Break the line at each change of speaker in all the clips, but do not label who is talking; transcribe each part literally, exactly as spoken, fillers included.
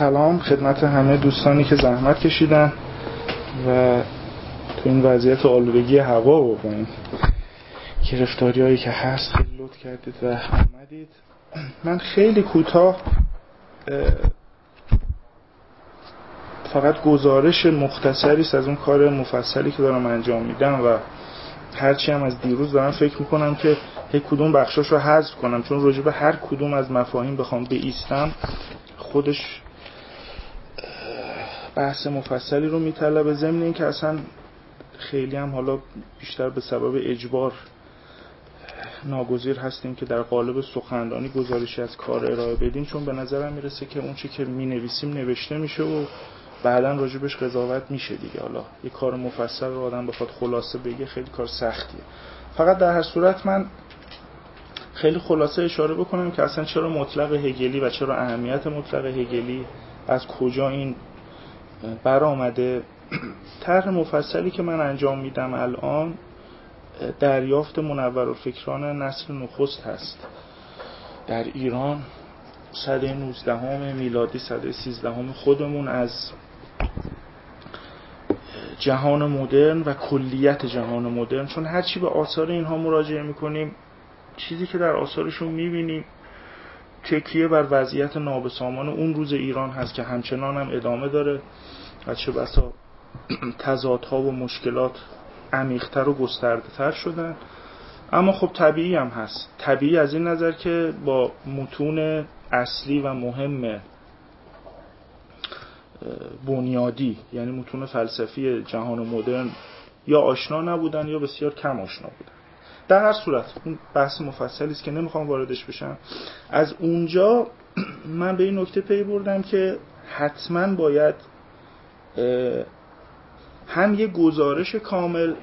سلام خدمت همه دوستانی که زحمت کشیدن و تو این وضعیت آلودگی هوا و با این گرفتاری هایی که هست خیلی لطف کردید و آمدید. من خیلی کوتاه فقط گزارش مختصری از اون کار مفصلی که دارم انجام میدم و هرچی هم از دیروز دارم فکر میکنم که یک کدوم بخشاش رو حذف کنم، چون راجع به هر کدوم از مفاهیم بخوام بایستم خودش بحث مفصلی رو میطلبه. ضمن این که اصلا خیلی هم حالا بیشتر به سبب اجبار ناگزیر هستیم که در قالب سخنرانی گزارشی از کار ارائه بدیم، چون به نظرم میرسه که اون چی که مینویسیم نوشته میشه و بعداً راجبش قضاوت میشه دیگه. حالا یه کار مفصل رو آدم بخواد خلاصه بگه خیلی کار سختیه. فقط در هر صورت من خیلی خلاصه اشاره بکنم که اصلا چرا مطلق هگلی و چرا اهمیت مطلق هگلی، از کجا این برآمده. طرح مفصلی که من انجام میدم الان دریافت منورالفکران نسل نخست هست در ایران، سده نوزدهم میلادی، سده سیزدهم خودمون، از جهان مدرن و کلیت جهان مدرن. چون هرچی به آثار اینها مراجعه میکنیم چیزی که در آثارشون میبینیم تکیه بر وضعیت نابسامان اون روز ایران هست که همچنان هم ادامه داره و چه بسا تضادها و مشکلات عمیق‌تر و گسترده‌تر شدن. اما خب طبیعی هم هست، طبیعی از این نظر که با متون اصلی و مهم بنیادی، یعنی متون فلسفی جهان مدرن، یا آشنا نبودن یا بسیار کم آشنا بودن. در هر صورت اون بحث مفصلی است که نمیخوام واردش بشم. از اونجا من به این نکته پی بردم که حتما باید هم یه گزارش کامل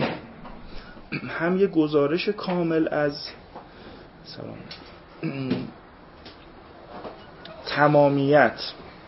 هم یه گزارش کامل از سلام تمامیت،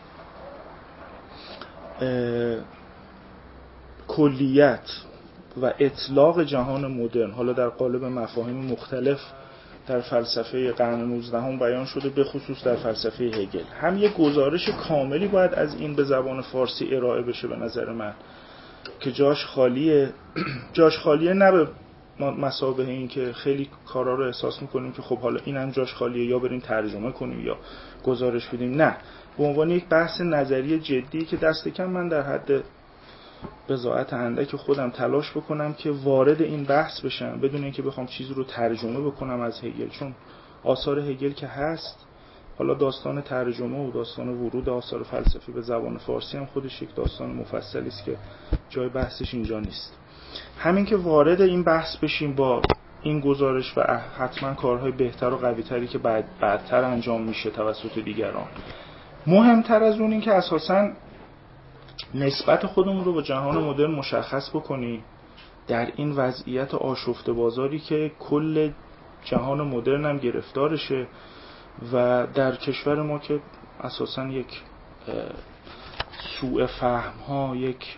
کلیت و اطلاق جهان مدرن، حالا در قالب مفاهیم مختلف در فلسفه قرن نوزدهم بیان شده، به خصوص در فلسفه هگل. هم یه گزارش کاملی باید از این به زبان فارسی ارائه بشه به نظر من که جاش خالیه. جاش خالیه نه به مثابه این که خیلی کارا رو احساس میکنیم که خب حالا اینم جاش خالیه یا بریم ترجمه کنیم یا گزارش بدیم. نه، به عنوان یک بحث نظری جدی که دست کم من در حد بضاعت اندک خودم تلاش بکنم که وارد این بحث بشم بدون اینکه بخوام چیزی رو ترجمه بکنم از هگل. چون آثار هگل که هست، حالا داستان ترجمه و داستان ورود آثار فلسفی به زبان فارسی هم خودش یک داستان مفصلی است که جای بحثش اینجا نیست. همین که وارد این بحث بشیم با این گزارش و حتما کارهای بهتر و قوی‌تری که بعد بعدتر انجام میشه توسط دیگران، مهمتر از اون این که اساساً نسبت خودمون رو با جهان مدرن مشخص بکنیم در این وضعیت آشفته بازاری که کل جهان مدرن هم گرفتارشه و در کشور ما که اساساً یک سوء فهم ها، یک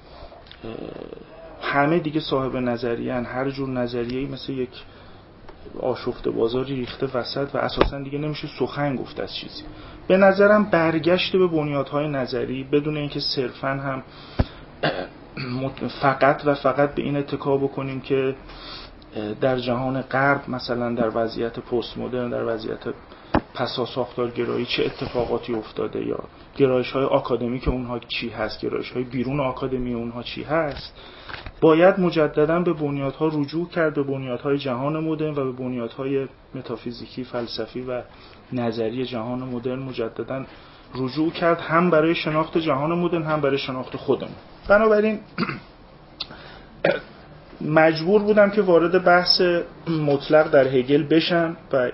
همه دیگه صاحب نظریه‌ان، هر جور نظریه‌ای مثل یک آشفته بازاری ریخته وسط و اساساً دیگه نمیشه سخن گفت از چیزی. به نظرم برگشت به بنیادهای نظری بدون اینکه صرفاً هم فقط و فقط به این اتکا بکنیم که در جهان غرب مثلا در وضعیت پست مدرن، در وضعیت پسا ساختارگرایی چه اتفاقاتی افتاده یا گرایش‌های آکادمیک اونها چی هست، گرایش‌های بیرون آکادمی اونها چی هست. باید مجدداً به بنیادها رجوع کرد، به بنیادهای جهان مدرن و به بنیادهای متافیزیکی، فلسفی و نظری جهان مدرن مجدداً رجوع کرد، هم برای شناخت جهان مدرن هم برای شناخت خودمون. بنابراین مجبور بودم که وارد بحث مطلق در هگل بشم و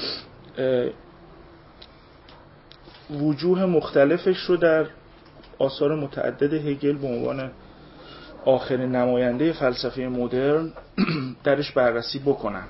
وجوه مختلفش رو در آثار متعدد هگل به عنوان آخرین نماینده فلسفه مدرن درش بررسی بکنم.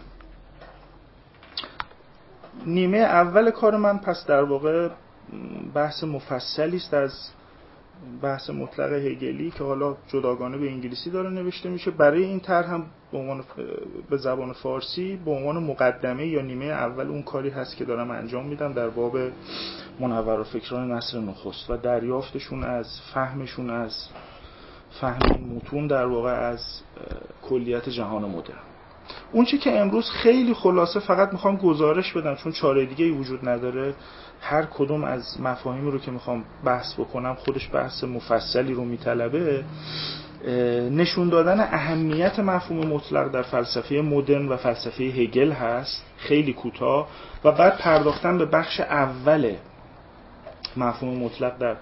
نیمه اول کار من پس در واقع بحث مفصلی است از بحث مطلق هگلی که حالا جداگانه به انگلیسی داره نوشته میشه. برای این طرح هم به عنوان به زبان فارسی به عنوان مقدمه یا نیمه اول اون کاری هست که دارم انجام میدم در باب منورالفکران نصر نخست و دریافتشون از فهمشون از فهم متون در واقع از کلیت جهان مدرن. اون چی که امروز خیلی خلاصه فقط میخوام گزارش بدم چون چاره دیگه ای وجود نداره، هر کدوم از مفاهیمی رو که میخوام بحث بکنم خودش بحث مفصلی رو میطلبه، نشون دادن اهمیت مفهوم مطلق در فلسفه مدرن و فلسفه هگل هست، خیلی کوتاه، و بعد پرداختن به بخش اول مفهوم مطلق در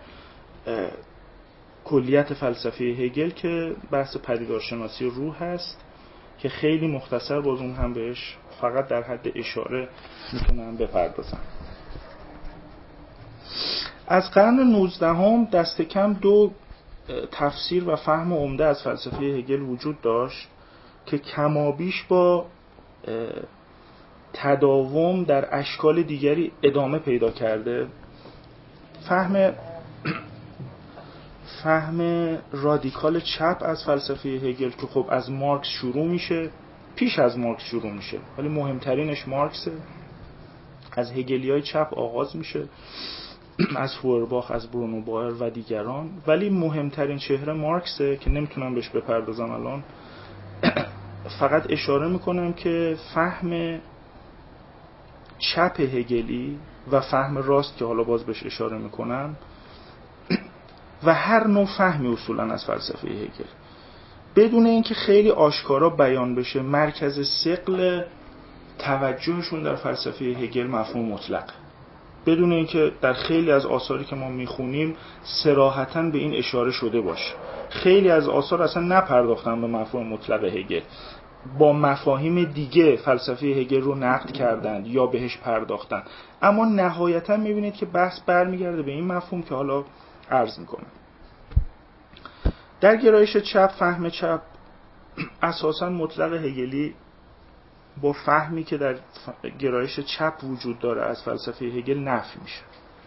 کلیت فلسفه هگل که بحث پدیدارشناسی روح هست که خیلی مختصر باز اون هم بهش فقط در حد اشاره میتونم بپردازم. از قرن نوزدهم دست کم دو تفسیر و فهم عمده از فلسفه هگل وجود داشت که کمابیش با تداوم در اشکال دیگری ادامه پیدا کرده. فهم فهم رادیکال چپ از فلسفه هگل که خب از مارکس شروع میشه، پیش از مارکس شروع میشه ولی مهمترینش مارکسه، از هگلیای چپ آغاز میشه، از فوئرباخ، از برونو بایر و دیگران، ولی مهمترین چهره مارکسه که نمیتونم بهش بپردازم الان. فقط اشاره میکنم که فهم چپ هگلی و فهم راست که حالا باز بهش اشاره میکنم و هر نوع فهمی اصولا از فلسفه هگل بدون اینکه خیلی آشکارا بیان بشه، مرکز ثقل توجهشون در فلسفه هگل مفهوم مطلق، بدون اینکه در خیلی از آثاری که ما میخونیم صراحتاً به این اشاره شده باشه. خیلی از آثار اصلا نپرداختن به مفهوم مطلق هگل، با مفاهیم دیگه فلسفه هگل رو نقد کردند یا بهش پرداختن، اما نهایتاً میبینید که بحث برمیگرده به این مفهوم که حالا عرض میکنم. در گرایش چپ، فهم چپ اساساً مطلق هگلی با فهمی که در گرایش چپ وجود داره از فلسفه هگل نفی میشه.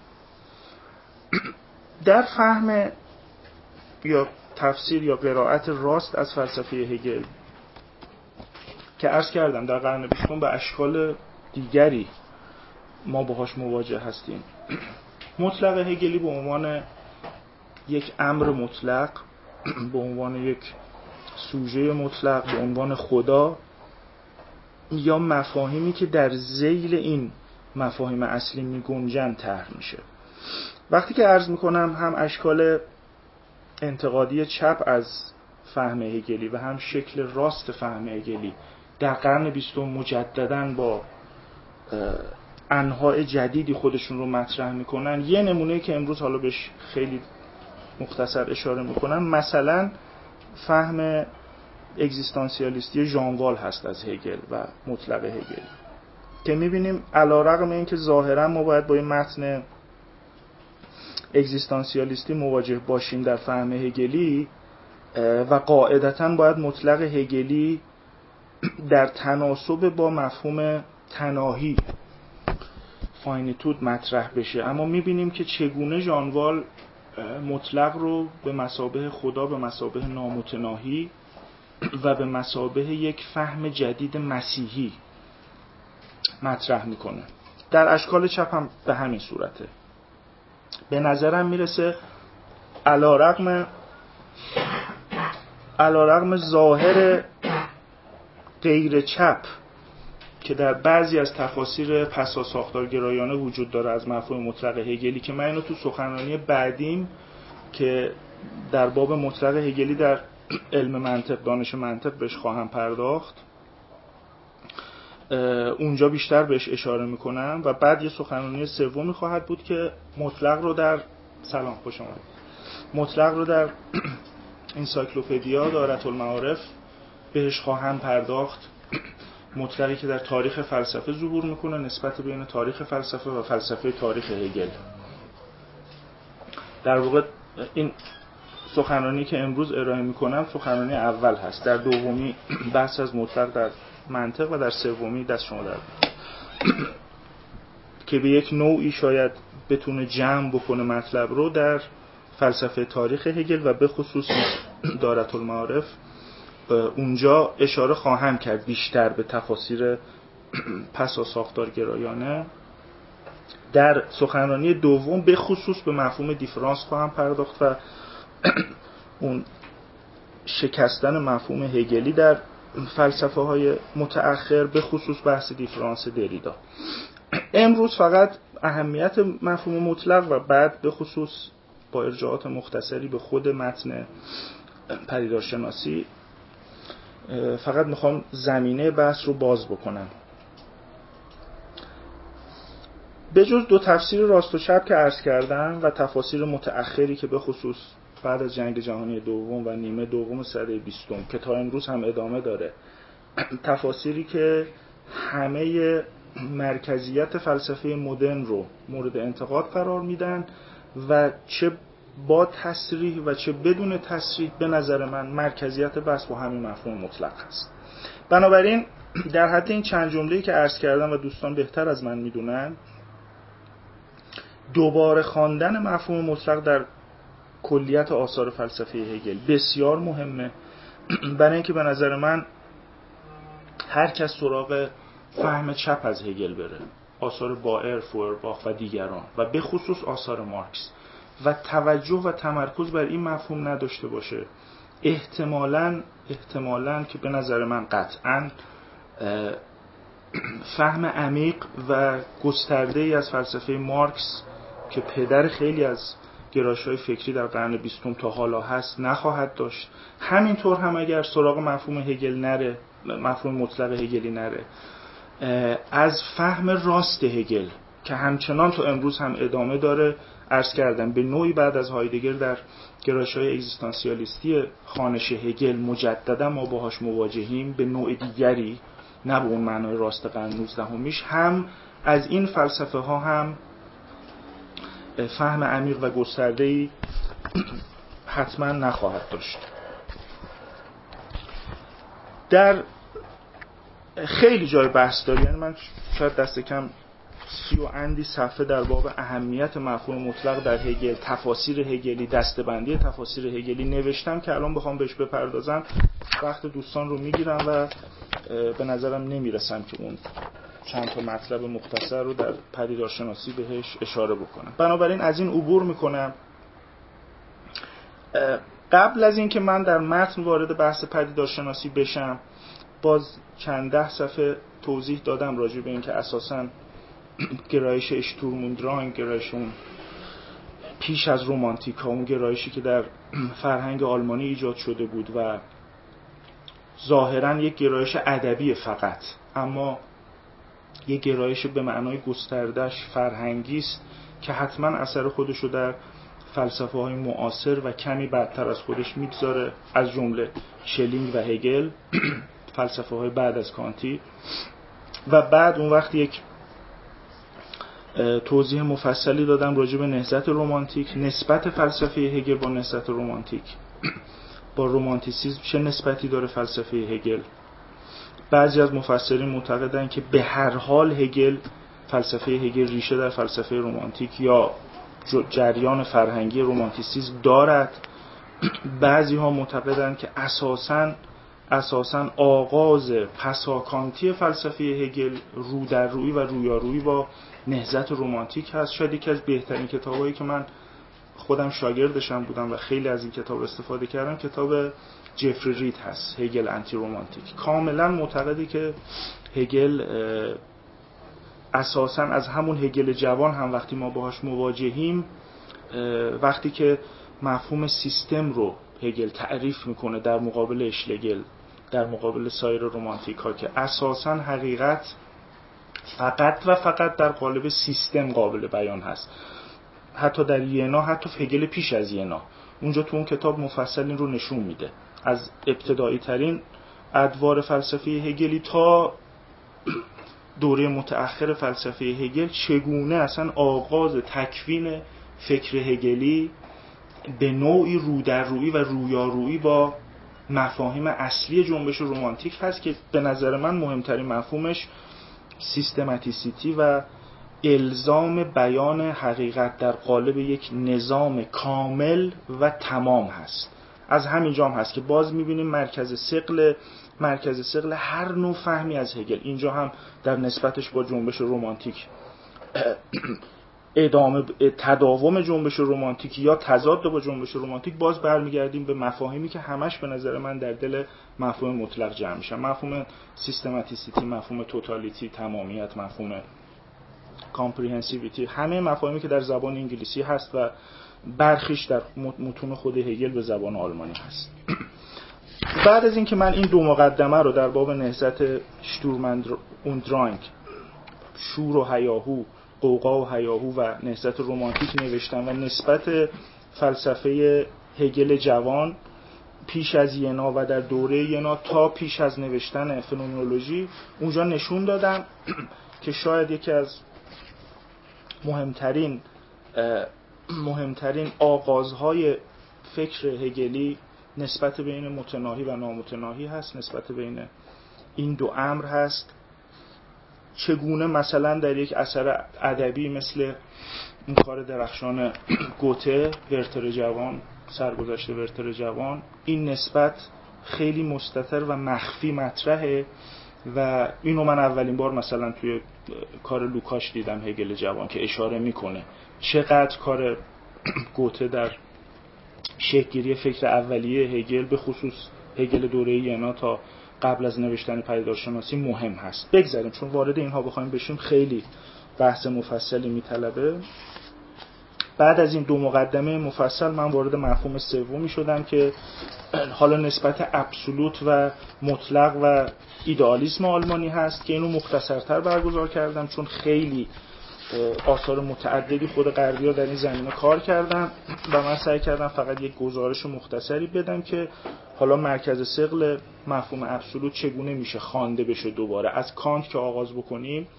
در فهم یا تفسیر یا قرائت راست از فلسفه هگل که عرض کردم در قرن بیستم به اشکال دیگری ما باهاش مواجه هستیم، مطلق هگلی به عنوان یک امر مطلق، به عنوان یک سوژه مطلق، به عنوان خدا، یا مفاهیمی که در ذیل این مفاهیم اصلی می گنجن طرح میشه. وقتی که عرض میکنم هم اشکال انتقادی چپ از فهم هگلی و هم شکل راست فهم هگلی در قرن بیستم مجدداً با انواع جدیدی خودشون رو مطرح میکنن، یه نمونه که امروز حالا بهش خیلی مختصر اشاره میکنم مثلا فهم اگزیستانسیالیستی ژانوال هست از هگل و مطلق هگل که میبینیم علیرغم اینکه ظاهرا ما باید با این متن اگزیستانسیالیستی مواجه باشیم در فهم هگلی و قاعدتاً باید مطلق هگلی در تناسب با مفهوم تناهی فاینیتود مطرح بشه، اما میبینیم که چگونه ژانوال مطلق رو به مثابه خدا، به مثابه نامتناهی و به مثابه یک فهم جدید مسیحی مطرح میکنه. در اشکال چپ هم به همین صورته. به نظرم میرسه علیرغم علیرغم ظاهر غیر چپ که در بعضی از تفاسیر پسا ساختارگرایانه وجود داره از مفهوم مطلق هگلی که من اینو تو سخنرانی بعدیم که در باب مطلق هگلی در علم منطق، دانش منطق بهش خواهم پرداخت، اونجا بیشتر بهش اشاره میکنم و بعد یه سخنرانی سومی خواهد بود که مطلق رو در سلام خوش آمدید مطلق رو در انسایکلوپدیا دائره المعارف بهش خواهم پرداخت، مطلقی که در تاریخ فلسفه ظهور میکنه، نسبت بین تاریخ فلسفه و فلسفه تاریخ هگل. در واقع این سخنرانی که امروز ارائه میکنم سخنرانی اول هست، در دومی بحث از مطلق در منطق و در سومی دست شما در که به یک نوعی شاید بتونه جمع بکنه مطلب رو در فلسفه تاریخ هگل و به خصوص دارة المعارف اونجا اشاره خواهم کرد بیشتر به تفاسیر پسا ساختارگرایانه. در سخنرانی دوم به خصوص به مفهوم دیفرانس خواهم پرداخت و اون شکستن مفهوم هگلی در فلسفه های متأخر، به خصوص بحث دیفرانس دریدا. امروز فقط اهمیت مفهوم مطلق و بعد به خصوص با ارجاعات مختصری به خود متن پدیدارشناسی فقط میخوام زمینه بحث رو باز بکنم. به جز دو تفسیر راست و چپ که عرض کردم و تفاسیر متأخری که به خصوص بعد از جنگ جهانی دوم و نیمه دوم سده بیستم که تا امروز هم ادامه داره، تفاسیری که همه مرکزیت فلسفه مدرن رو مورد انتقاد قرار میدن و چه با تصریح و چه بدون تصریح به نظر من مرکزیت بحث با همین مفهوم مطلق هست. بنابراین در حد این چند جمله‌ای که عرض کردم و دوستان بهتر از من میدونن، دوباره خواندن مفهوم مطلق در کلیت آثار فلسفه هگل بسیار مهمه، برای اینکه به نظر من هر کس سراغ فهم چپ از هگل بره، آثار بایر، فوئرباخ و دیگران و به خصوص آثار مارکس، و توجه و تمرکز بر این مفهوم نداشته باشه، احتمالاً احتمالاً که به نظر من قطعاً فهم عمیق و گسترده‌ای از فلسفه مارکس که پدر خیلی از گرایش‌های فکری در قرن بیستم تا حالا هست نخواهد داشت. همینطور هم اگر سراغ مفهوم هگل نره، مفهوم مطلق هگلی نره، از فهم راست هگل که همچنان تا امروز هم ادامه داره، عرض کردم به نوعی بعد از هایدگر در گرایش‌های اگزیستانسیالیستی خوانش هگل مجددا ما باهاش مواجهیم، به نوع دیگری، نه به اون معنای راست قرن نوزدهمیش، هم از این فلسفه ها هم فهم عمیق و گسترده‌ای حتما نخواهد داشت. در خیلی جای بحث داری، یعنی من شاید دست کم سی و اندی صفحه در باب اهمیت مفهوم مطلق در هگل، تفاسیر هگلی، دسته‌بندی تفاسیر هگلی نوشتم که الان بخوام بهش بپردازم وقت دوستان رو میگیرم و به نظرم نمیرسم که اون چند تا مطلب مختصر رو در پدیدارشناسی بهش اشاره بکنم. بنابراین از این عبور میکنم. قبل از این که من در متن وارد بحث پدیدارشناسی بشم، باز چند ده صفحه توضیح دادم راجع به این که اساساً گرایش اشتورم und Drang، گرایش اون پیش از رومانتیک ها، اون گرایشی که در فرهنگ آلمانی ایجاد شده بود و ظاهراً یک گرایش ادبی فقط، اما یک گرایش به معنای گسترده‌اش فرهنگی است که حتما اثر خودش رو در فلسفه های معاصر و کمی بعدتر از خودش میگذاره، از جمله شلینگ و هگل، فلسفه های بعد از کانتی. و بعد اون وقت یک توضیح مفصلی دادم راجع به نهضت رمانتیک، نسبت فلسفه هگل با نهضت رمانتیک، با رومانتیسیسم چه نسبتی داره فلسفه هگل. بعضی از مفسرین معتقدن که به هر حال هگل، فلسفه هگل ریشه در فلسفه رمانتیک یا جریان فرهنگی رومانتیسیسم دارد. بعضی ها معتقدن که اساساً اساساً آغاز پساکانتی فلسفه هگل رو در روی و رویارویی با نهضت رمانتیک هست. شاید یکی از بهترین کتابایی که من خودم شاگردشم بودم و خیلی از این کتاب استفاده کردم کتاب جفری رید هست، هگل انتی رومانتیک. کاملا معتقدی که هگل اساساً از همون هگل جوان هم وقتی ما باهاش مواجهیم، وقتی که مفهوم سیستم رو هگل تعریف میکنه در مقابل اشلگل، در مقابل سایر رومانتیک ها، که اساساً حقیقت فقط و فقط در قالب سیستم قابل بیان هست. حتی در ینا، حتی هگل پیش از ینا، اونجا تو اون کتاب مفصل این رو نشون میده، از ابتدایی ترین ادوار فلسفه هگلی تا دوره متأخر فلسفه هگل، چگونه اصلا آغاز تکوین فکر هگلی به نوعی رو در رویی و رویارویی با مفاهیم اصلی جنبش رمانتیک هست که به نظر من مهمترین مفهومش سیستماتیسیتی و الزام بیان حقیقت در قالب یک نظام کامل و تمام هست. از همین جام هست که باز می‌بینیم مرکز ثقل مرکز ثقل هر نوع فهمی از هگل اینجا هم در نسبتش با جنبش رمانتیک ادامه تداوم جنبش رمانتیک یا تضاد با جنبش رمانتیک، باز برمیگردیم به مفاهیمی که همش به نظر من در دل مفهوم مطلق جمع میشن. مفهوم سیستماتیسیتی، مفهوم توتالیتی، تمامیت، مفهوم کامپریهنسیویتی، همه مفاهیمی که در زبان انگلیسی هست و برخیش در متون خود هگل به زبان آلمانی هست. بعد از اینکه من این دو مقدمه رو در باب نهضت شتورم und Drang، شور و هیاهو، قوقا و هیاهو و نهضت رمانتیک نوشتم و نسبت فلسفه هگل جوان پیش از ینا و در دوره ینا تا پیش از نوشتن فنومنولوژی اونجا نشون دادم که شاید یکی از مهمترین مهمترین آغازهای فکر هگلی نسبت بین متناهی و نامتناهی هست، نسبت بین این دو امر هست. چگونه مثلا در یک اثر ادبی مثل این کار درخشان گوته، ورتر جوان، سرگذشت ورتر جوان، این نسبت خیلی مستتر و مخفی مطرحه و اینو من اولین بار مثلا توی کار لوکاش دیدم، هگل جوان، که اشاره میکنه چقدر کار گوته در شکل‌گیری فکر اولیه هگل، به خصوص هگل دوره ینا تا قبل از نوشتن پدیدارشناسی مهم هست. بگذاریم چون وارد اینها بخوایم بشیم خیلی بحث مفصلی میطلبه. بعد از این دو مقدمه مفصل من وارد مفهوم سومی شدم که حالا نسبت ابسولوت و مطلق و ایدئالیسم آلمانی هست که اینو مختصرتر برگزار کردم چون خیلی آثار متعددی خود غربی‌ها در این زمینه کار کردن و من سعی کردم فقط یک گزارش مختصری بدم که حالا مرکز ثقل مفهوم ابسولوت چگونه میشه خوانده بشه. دوباره از کانت که آغاز بکنیم،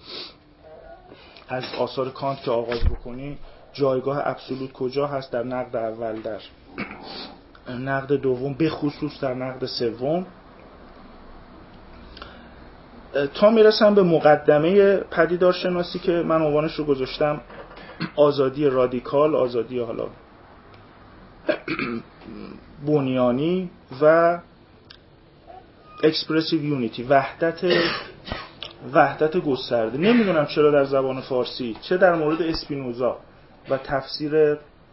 از آثار کانت که آغاز بکنیم، جایگاه ابسولوت کجا هست در نقد اول، در نقد دوم، به خصوص در نقد سوم، تا میرسم به مقدمه پدیدارشناسی که من عنوانش رو گذاشتم آزادی رادیکال، آزادی حالا بنیانی و اکسپرسیو یونیتی، وحدت وحدت گسترده. نمیدونم چرا در زبان فارسی چه در مورد اسپینوزا و تفسیر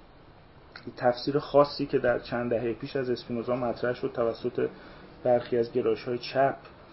تفسیر خاصی که در چند دهه پیش از اسپینوزا مطرح شد توسط برخی از گرایش‌های چپ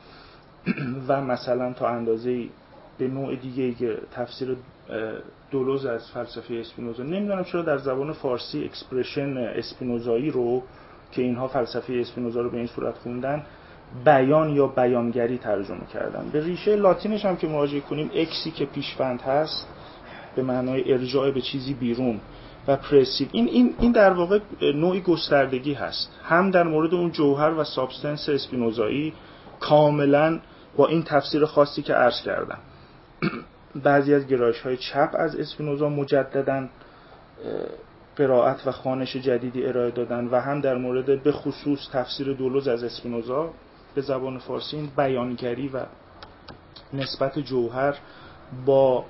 و مثلا تا اندازه‌ای به نوع دیگه‌ای که تفسیر دولوز از فلسفه اسپینوزا، نمیدونم چرا در زبان فارسی اکسپرشن اسپینوزایی رو که اینها فلسفه اسپینوزا رو به این صورت خوندن بیان یا بیانگری ترجمه کردن. به ریشه لاتینش هم که مراجعه کنیم، اکسی که پیشوند هست به معنای ارجاع به چیزی بیرون و پرسیو، این این این در واقع نوعی گستردگی هست، هم در مورد اون جوهر و سابستنس اسپینوزایی کاملا با این تفسیر خاصی که عرض کردم. بعضی از گرایش‌های چپ از اسپینوزا مجدداً قرائت و خوانش جدیدی ارائه دادن و هم در مورد به خصوص تفسیر دولوز از اسپینوزا به زبان فارسی این بیانگری و نسبت جوهر با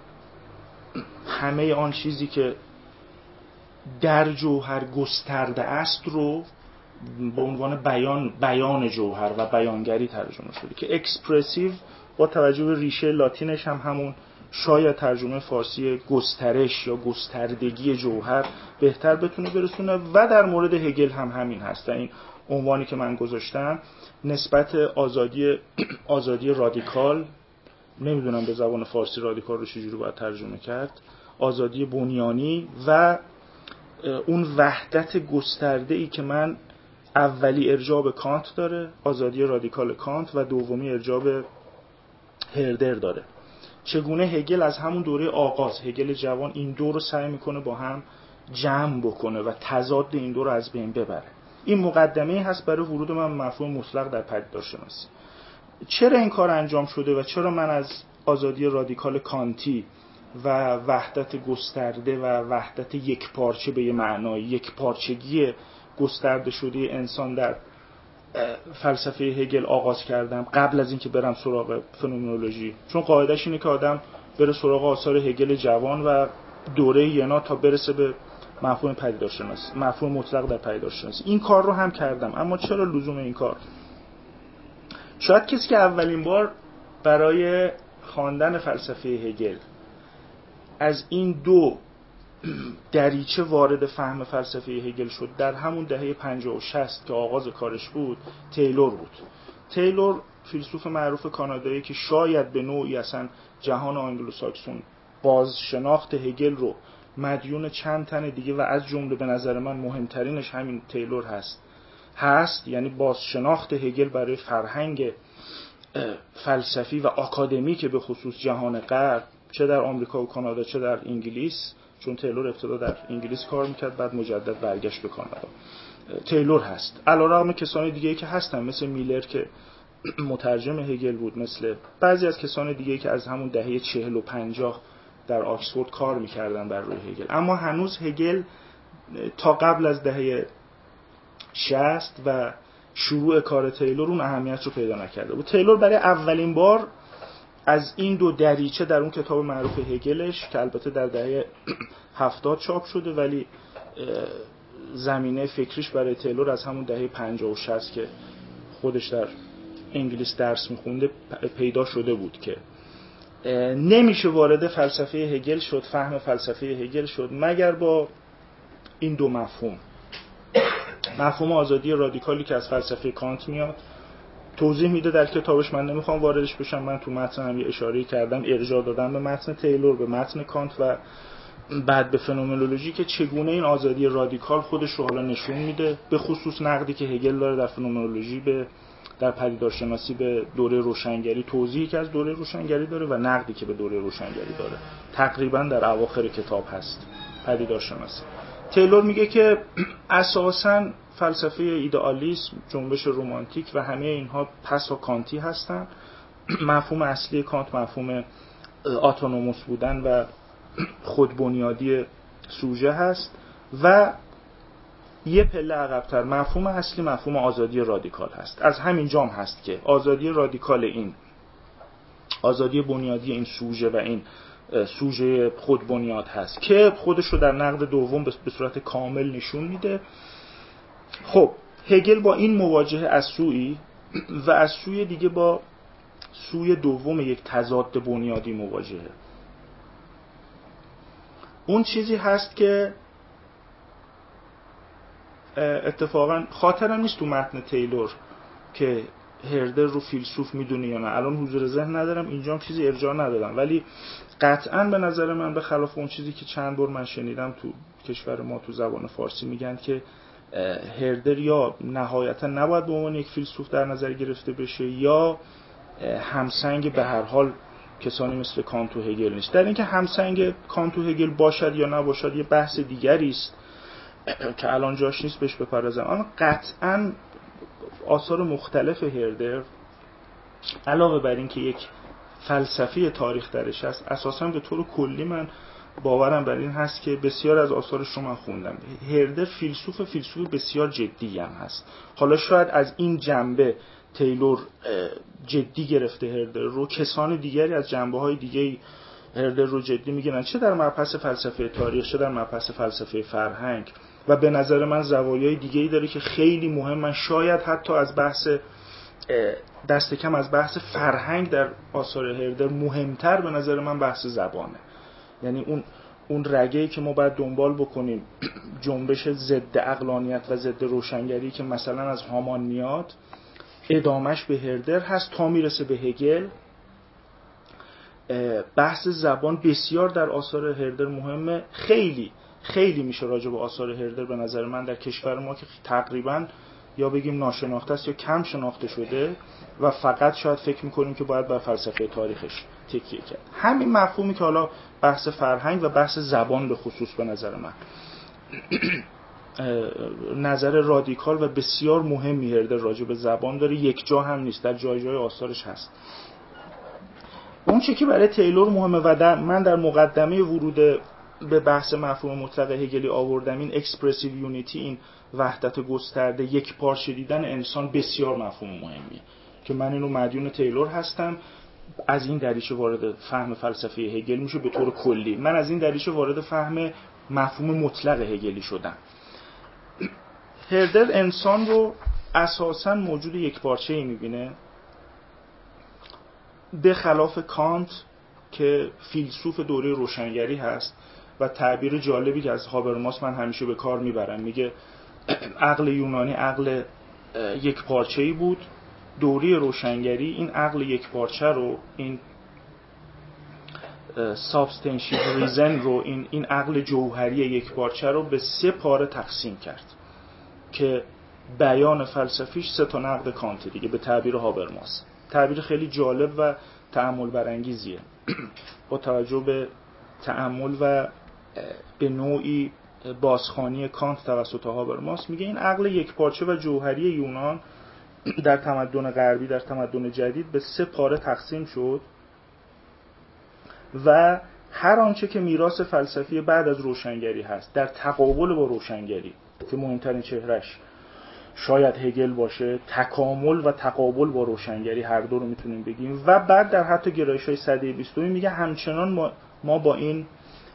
همه آن چیزی که در جوهر گسترده است رو به عنوان بیان بیان جوهر و بیانگری ترجمه شده که اکسپرسیو با توجه به ریشه لاتینش هم همون شاید ترجمه فارسی گسترش یا گستردگی جوهر بهتر بتونه برسونه و در مورد هگل هم همین هست. این عنوانی که من گذاشتم نسبت آزادی آزادی رادیکال، نمیدونم به زبان فارسی رادیکال رو چجوری باید ترجمه کرد، آزادی بنیانی و اون وحدت گسترده‌ای که من اولی ارجاع به کانت داره، آزادی رادیکال کانت، و دومی ارجاع به هردر داره. چگونه هگل از همون دوره آغاز، هگل جوان، این دو رو سعی میکنه با هم جمع بکنه و تضاد این دو رو از بین ببره. این مقدمه هست برای ورود من مفهوم مطلق در پدیدارشناسی. چرا این کار انجام شده و چرا من از آزادی رادیکال کانتی و وحدت گسترده و وحدت یک پارچه به یه معنای یک پارچگی گسترده شده انسان در فلسفه هگل آغاز کردم قبل از اینکه برم سراغ فنومنولوژی؟ چون قاعدش اینه که آدم بره سراغ آثار هگل جوان و دوره ینا تا برسه به مفهوم پدیدارشناسی، مفهوم مطلق در پدیدارشناسی. این کار رو هم کردم. اما چرا لزوم این کار؟ شاید کسی که اولین بار برای خواندن فلسفه هگل از این دو دریچه وارد فهم فلسفه هگل شد در همون دهه پنجاه و شصت که آغاز کارش بود، تیلور بود. تیلور فیلسوف معروف کانادایی که شاید به نوعی اصلا جهان آنگلوساکسون باز شناخت هگل رو مدیون چند تن دیگه و از جمله به نظر من مهمترینش همین تیلور هست هست یعنی باز شناخت هگل برای فرهنگ فلسفی و آکادمیک به خصوص جهان غرب، چه در آمریکا و کانادا چه در انگلیس، چون تیلور ابتدا در انگلیس کار میکرد بعد مجدد برگشت به کانادا. تیلور هست. علیرغم کسان دیگه‌ای که هستن مثل میلر که مترجم هگل بود، مثل بعضی از کسان دیگه‌ای که از همون دهه چهل و پنجاه در آکسفورد کار میکردن بر روی هگل، اما هنوز هگل تا قبل از دهه شصت و شروع کار تیلور اون اهمیت رو پیدا نکرده بود. تیلور برای اولین بار از این دو دریچه در اون کتاب معروف هگلش که البته در دهه هفتاد چاپ شده ولی زمینه فکریش برای تیلور از همون دهه پنجاه و شصت که خودش در انگلیس درس میخونده پیدا شده بود که نمیشه وارد فلسفه هگل شد، فهم فلسفه هگل شد مگر با این دو مفهوم. مفهوم آزادی رادیکالی که از فلسفه کانت میاد، توضیح میده در کتابش، من نمیخوام واردش بشم، من تو متن هم یه اشاره کردم، ارجاع دادم به متن تیلور، به متن کانت و بعد به فنومنولوژی که چگونه این آزادی رادیکال خودش رو حالا نشون میده، به خصوص نقدی که هگل داره در فنومنولوژی به در پدیدارشناسی به دوره روشنگری، توضیحی که از دوره روشنگری داره و نقدی که به دوره روشنگری داره، تقریبا در اواخر کتاب هست پدیدارشناسی. تیلور میگه که اساساً فلسفه ایدئالیسم، جنبش رومانتیک و همه اینها پسا کانتی هستن. مفهوم اصلی کانت مفهوم اتونوموس بودن و خودبنیادی سوژه هست و یه پله عقب‌تر مفهوم اصلی مفهوم آزادی رادیکال هست. از همین جام هست که آزادی رادیکال، این آزادی بنیادی این سوژه و این سوژه خود بنیاد هست که خودش رو در نقد دوم به صورت کامل نشون میده. خب هگل با این مواجهه از سویی و از سوی دیگه با سوی دوم یک تضاد بنیادی مواجهه. اون چیزی هست که اتفاقا خاطرم نیست تو متن تیلور که هردر رو فیلسوف میدونه یا نه، الان حضور ذهن ندارم، اینجا هم چیزی ارجاع ندادم، ولی قطعا به نظر من به خلاف اون چیزی که چند بار من شنیدم تو کشور ما تو زبان فارسی میگن که هردر یا نهایتا نباید به عنوان یک فیلسوف در نظر گرفته بشه یا همسنگ به هر حال کسانی مثل کانت و هگل نیست. در اینکه همسنگ کانت و هگل باشد یا نباشد یه بحث دیگری است که الان جاش نیست بهش بپردازم، اما قطعاً آثار مختلف هردر علاوه بر این که یک فلسفی تاریخ درش هست، اساساً به طور کلی من باورم بر این هست که بسیار از آثارش رو من خوندم. هردر فیلسوف فیلسوف بسیار جدی هم هست. حالا شاید از این جنبه تیلور جدی گرفته هردر رو، کسان دیگری از جنبه‌های دیگه هردر رو جدی میگیرن، چه در مبحث فلسفه تاریخ چه در مبحث فلسفه فرهنگ، و به نظر من زوایای دیگه‌ای داره که خیلی مهمن، شاید حتی از بحث دست کم از بحث فرهنگ در آثار هردر مهمتر به نظر من بحث زبانه. یعنی اون اون رگه‌ای که ما باید دنبال بکنیم، جنبش ضد عقلانیت و ضد روشنگری که مثلا از هامان میاد، ادامش به هردر هست تا میرسه به هگل. بحث زبان بسیار در آثار هردر مهمه. خیلی خیلی میشه راجع به آثار هردر به نظر من در کشور ما که تقریبا یا بگیم ناشناخته است یا کم شناخته شده و فقط شاید فکر میکنیم که باید بر فلسفه تاریخش تکیه کرد. همین مفهومی که حالا بحث فرهنگ و بحث زبان به خصوص به نظر من نظر رادیکال و بسیار مهمی هردر راجع به زبان داره، یک جا هم نیست، در جای جای آثارش هست. اون چیزی که برای تیلور مهمه و در من در مقدمه ورود به بحث مفهوم مطلق هگلی آوردم، این اکسپرسیو یونیتی، این وحدت گسترده، یک پارچه دیدن انسان بسیار مفهوم مهمیه که من اینو مدیون تیلور هستم. از این دریچه وارد فهم فلسفه هگل میشه به طور کلی. من از این دریچه وارد فهم مفهوم مطلق هگلی شدم. هردر انسان رو اساساً موجود یکپارچه‌ای میبینه، به خلاف کانت که فیلسوف دوره روشنگری هست و تعبیر جالبی که از هابرماس من همیشه به کار میبرم، میگه عقل یونانی عقل یکپارچه‌ای بود، دوره روشنگری این عقل یکپارچه رو، این سابستنشیو ریزن رو، این این عقل جوهری یکپارچه رو به سه پاره تقسیم کرد که بیان فلسفیش سه تا نقد کانت دیگه به تعبیر هابرماس. تعبیر خیلی جالب و تأمل برانگیزیه. با توجه به تأمل و به نوعی بازخوانی کانت توسط هابرماس، میگه این عقل یکپارچه و جوهری یونان در تمدن غربی، در تمدن جدید به سه پاره تقسیم شد و هر آنچه که میراث فلسفی بعد از روشنگری هست در تقابل با روشنگری که مهمترین چهرش شاید هگل باشه، تکامل و تقابل با روشنگری هر دو رو میتونیم بگیم، و بعد در حتی گرایش‌های سده بیستمی میگه همچنان ما, ما با این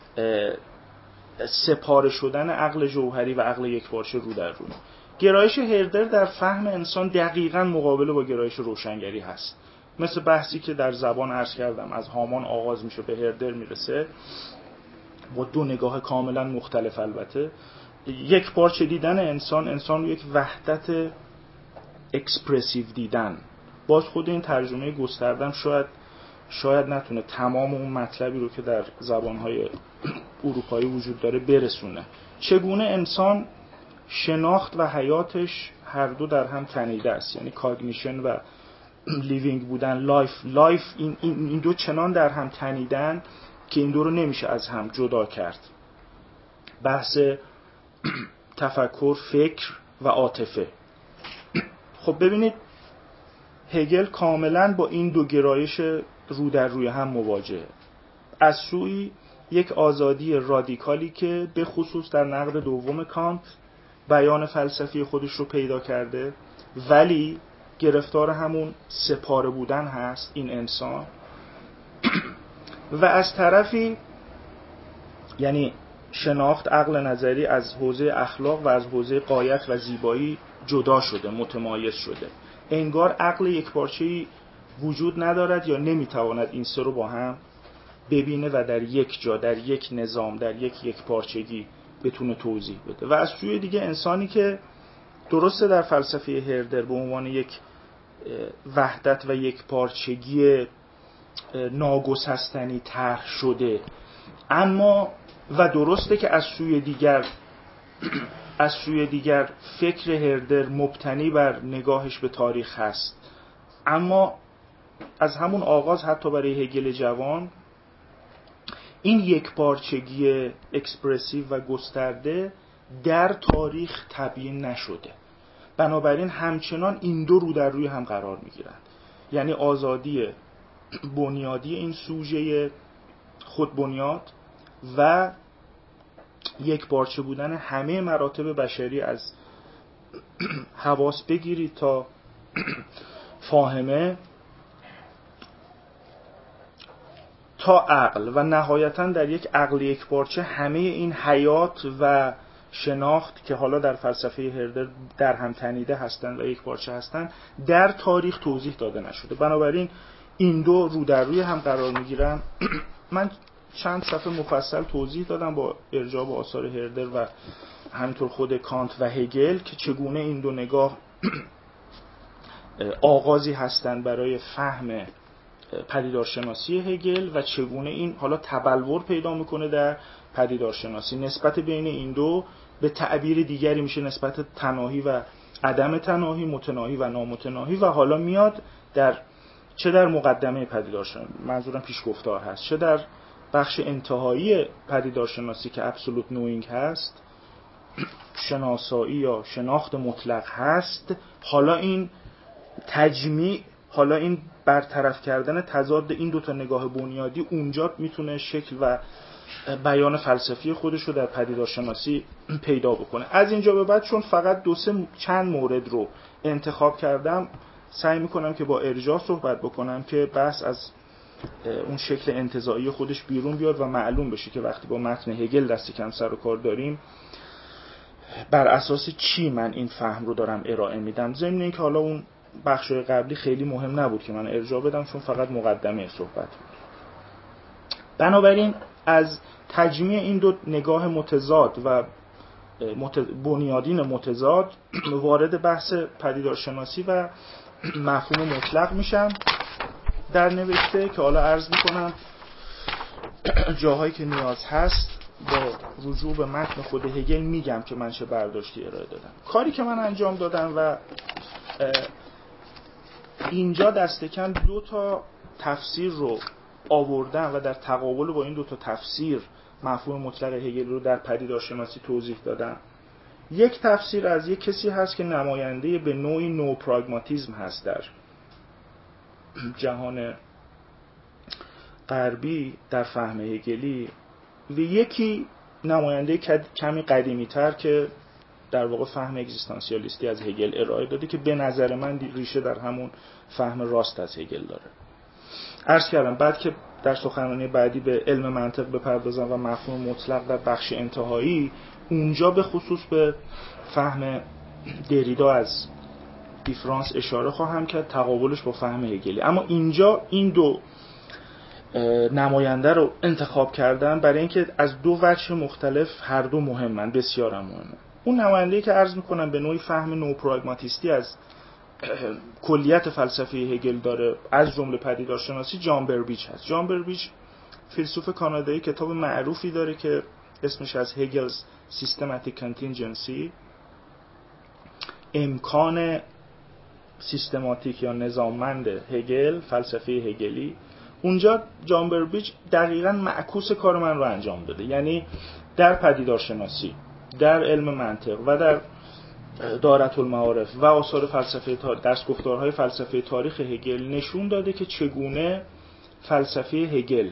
سپاره شدن عقل جوهری و عقل یکپارچه رو در رو. گرایش هردر در فهم انسان دقیقاً مقابل با گرایش روشنگری هست. مثل بحثی که در زبان عرض کردم، از هامان آغاز میشه به هردر میرسه، با دو نگاه کاملا مختلف. البته یک پارچه دیدن انسان، انسان رو یک وحدت اکسپرسیو دیدن، باز خود این ترجمه گستردم شاید شاید نتونه تمام اون مطلبی رو که در زبانهای اروپایی وجود داره برسونه. چگونه انسان شناخت و حیاتش هر دو در هم تنیده است، یعنی کاگنیشن و لیوینگ بودن، لایف لایف این, این, این دو چنان در هم تنیدن که این دو رو نمیشه از هم جدا کرد. بحث تفکر، فکر و عاطفه. خب ببینید هگل کاملا با این دو گرایش رو در روی هم مواجهه. از سوی یک آزادی رادیکالی که به خصوص در نقد دوم کانت بیان فلسفی خودش رو پیدا کرده، ولی گرفتار همون سپاره بودن هست این انسان، و از طرفی یعنی شناخت، عقل نظری از حوزه اخلاق و از حوزه غایت و زیبایی جدا شده، متمایز شده. انگار عقل یکپارچه‌ای وجود ندارد یا نمیتواند این سه رو با هم ببینه و در یک جا، در یک نظام، در یک یکپارچگی بتونه توضیح بده. و از سوی دیگه انسانی که درسته در فلسفه هردر به عنوان یک وحدت و یکپارچگی ناگسستنی طرح شده، اما و درسته که از سوی دیگر از سوی دیگر فکر هردر مبتنی بر نگاهش به تاریخ هست، اما از همون آغاز حتی برای هگل جوان این یکپارچگی اکسپرسیو و گسترده در تاریخ تبیین نشده. بنابراین همچنان این دو رو در روی هم قرار میگیرند، یعنی آزادی بنیادی این سوژه خودبنیاد و یک پارچه بودن همه مراتب بشری، از حواس بگیرید تا فاهمه تا عقل، و نهایتاً در یک عقل یک پارچه همه این حیات و شناخت که حالا در فلسفه هردر در هم تنیده هستند و یک پارچه هستند در تاریخ توضیح داده نشده. بنابراین این دو رو در روی هم قرار میگیرن. من چند صفحه مفصل توضیح دادم با ارجاع به آثار هردر و همینطور خود کانت و هگل که چگونه این دو نگاه آغازی هستند برای فهم پدیدارشناسی هگل و چگونه این حالا تبلور پیدا میکنه در پدیدارشناسی. نسبت بین این دو به تعبیر دیگری میشه نسبت تناهی و عدم تناهی، متناهی و نامتناهی، و حالا میاد در چه در مقدمه پدیدارشناسی، منظورم پیشگفتار هست، چه در بخش انتهایی پدیدارشناسی که ابسولوت نوینگ هست، شناسایی یا شناخت مطلق هست، حالا این تجمیع، حالا این برطرف کردن تضاد این دوتا نگاه بنیادی اونجا میتونه شکل و بیان فلسفی خودش رو در پدیدارشناسی پیدا بکنه. از اینجا به بعد چون فقط دو سه چند مورد رو انتخاب کردم، سعی میکنم که با ارجاع صحبت بکنم که بحث از اون شکل انتزاعی خودش بیرون بیاد و معلوم بشه که وقتی با متن هگل دست کم سر و کار داریم بر اساس چی من این فهم رو دارم ارائه میدم. ضمن اینکه حالا اون بخشای قبلی خیلی مهم نبود که من ارجاع بدم چون فقط مقدمه صحبت بود. بنابراین از تجمیع این دو نگاه متضاد و بنیادین متضاد وارد بحث پدیدارشناسی و مفهوم مطلق میشم در نوشته که حالا عرض میکنم جاهایی که نیاز هست با رجوع به متن خود هگل میگم که من چه برداشتی ارائه دادم. کاری که من انجام دادم و اینجا دست کم دو تا تفسیر رو آوردم و در تقابل با این دو تا تفسیر مفهوم مطلق هگل رو در پدیدارشناسی توضیح دادم. یک تفسیر از یک کسی هست که نماینده به نوعی نو پراگماتیسم هست در جهان غربی در فهم هگلی، و یکی نماینده کمی قدیمی تر که در واقع فهم اگزیستانسیالیستی از هگل ارائه داده که به نظر من ریشه در همون فهم راست از هگل داره. عرض کردم بعد که در سخنرانی بعدی به علم منطق بپردازم و مفهوم مطلق در بخش انتهایی، اونجا به خصوص به فهم دریدا از دیفرانس اشاره خواهم کرد، تقابلش با فهم هگلی. اما اینجا این دو نماینده رو انتخاب کردن برای اینکه از دو وجه مختلف هر دو مهمن، بسیار مهمن. اون نماینده‌ای که عرض می‌کنم به نوعی فهم نوپراگماتیستی از کلیت فلسفه هگل داره از جمله پدیدارشناسی، جان بربیچ هست. جان بربیچ فیلسوف کانادایی کتاب معروفی داره که اسمش از هگلز سیستماتیک کانتینجنسی، امکان سیستماتیک یا نظاممند هگل، فلسفه هگلی. اونجا جان بربیچ دقیقاً معکوس کار من رو انجام داده، یعنی در پدیدارشناسی، در علم منطق و در دارة المعارف و آثار فلسفه تاریخ، درس گفتارهای فلسفه تاریخ هگل نشون داده که چگونه فلسفه هگل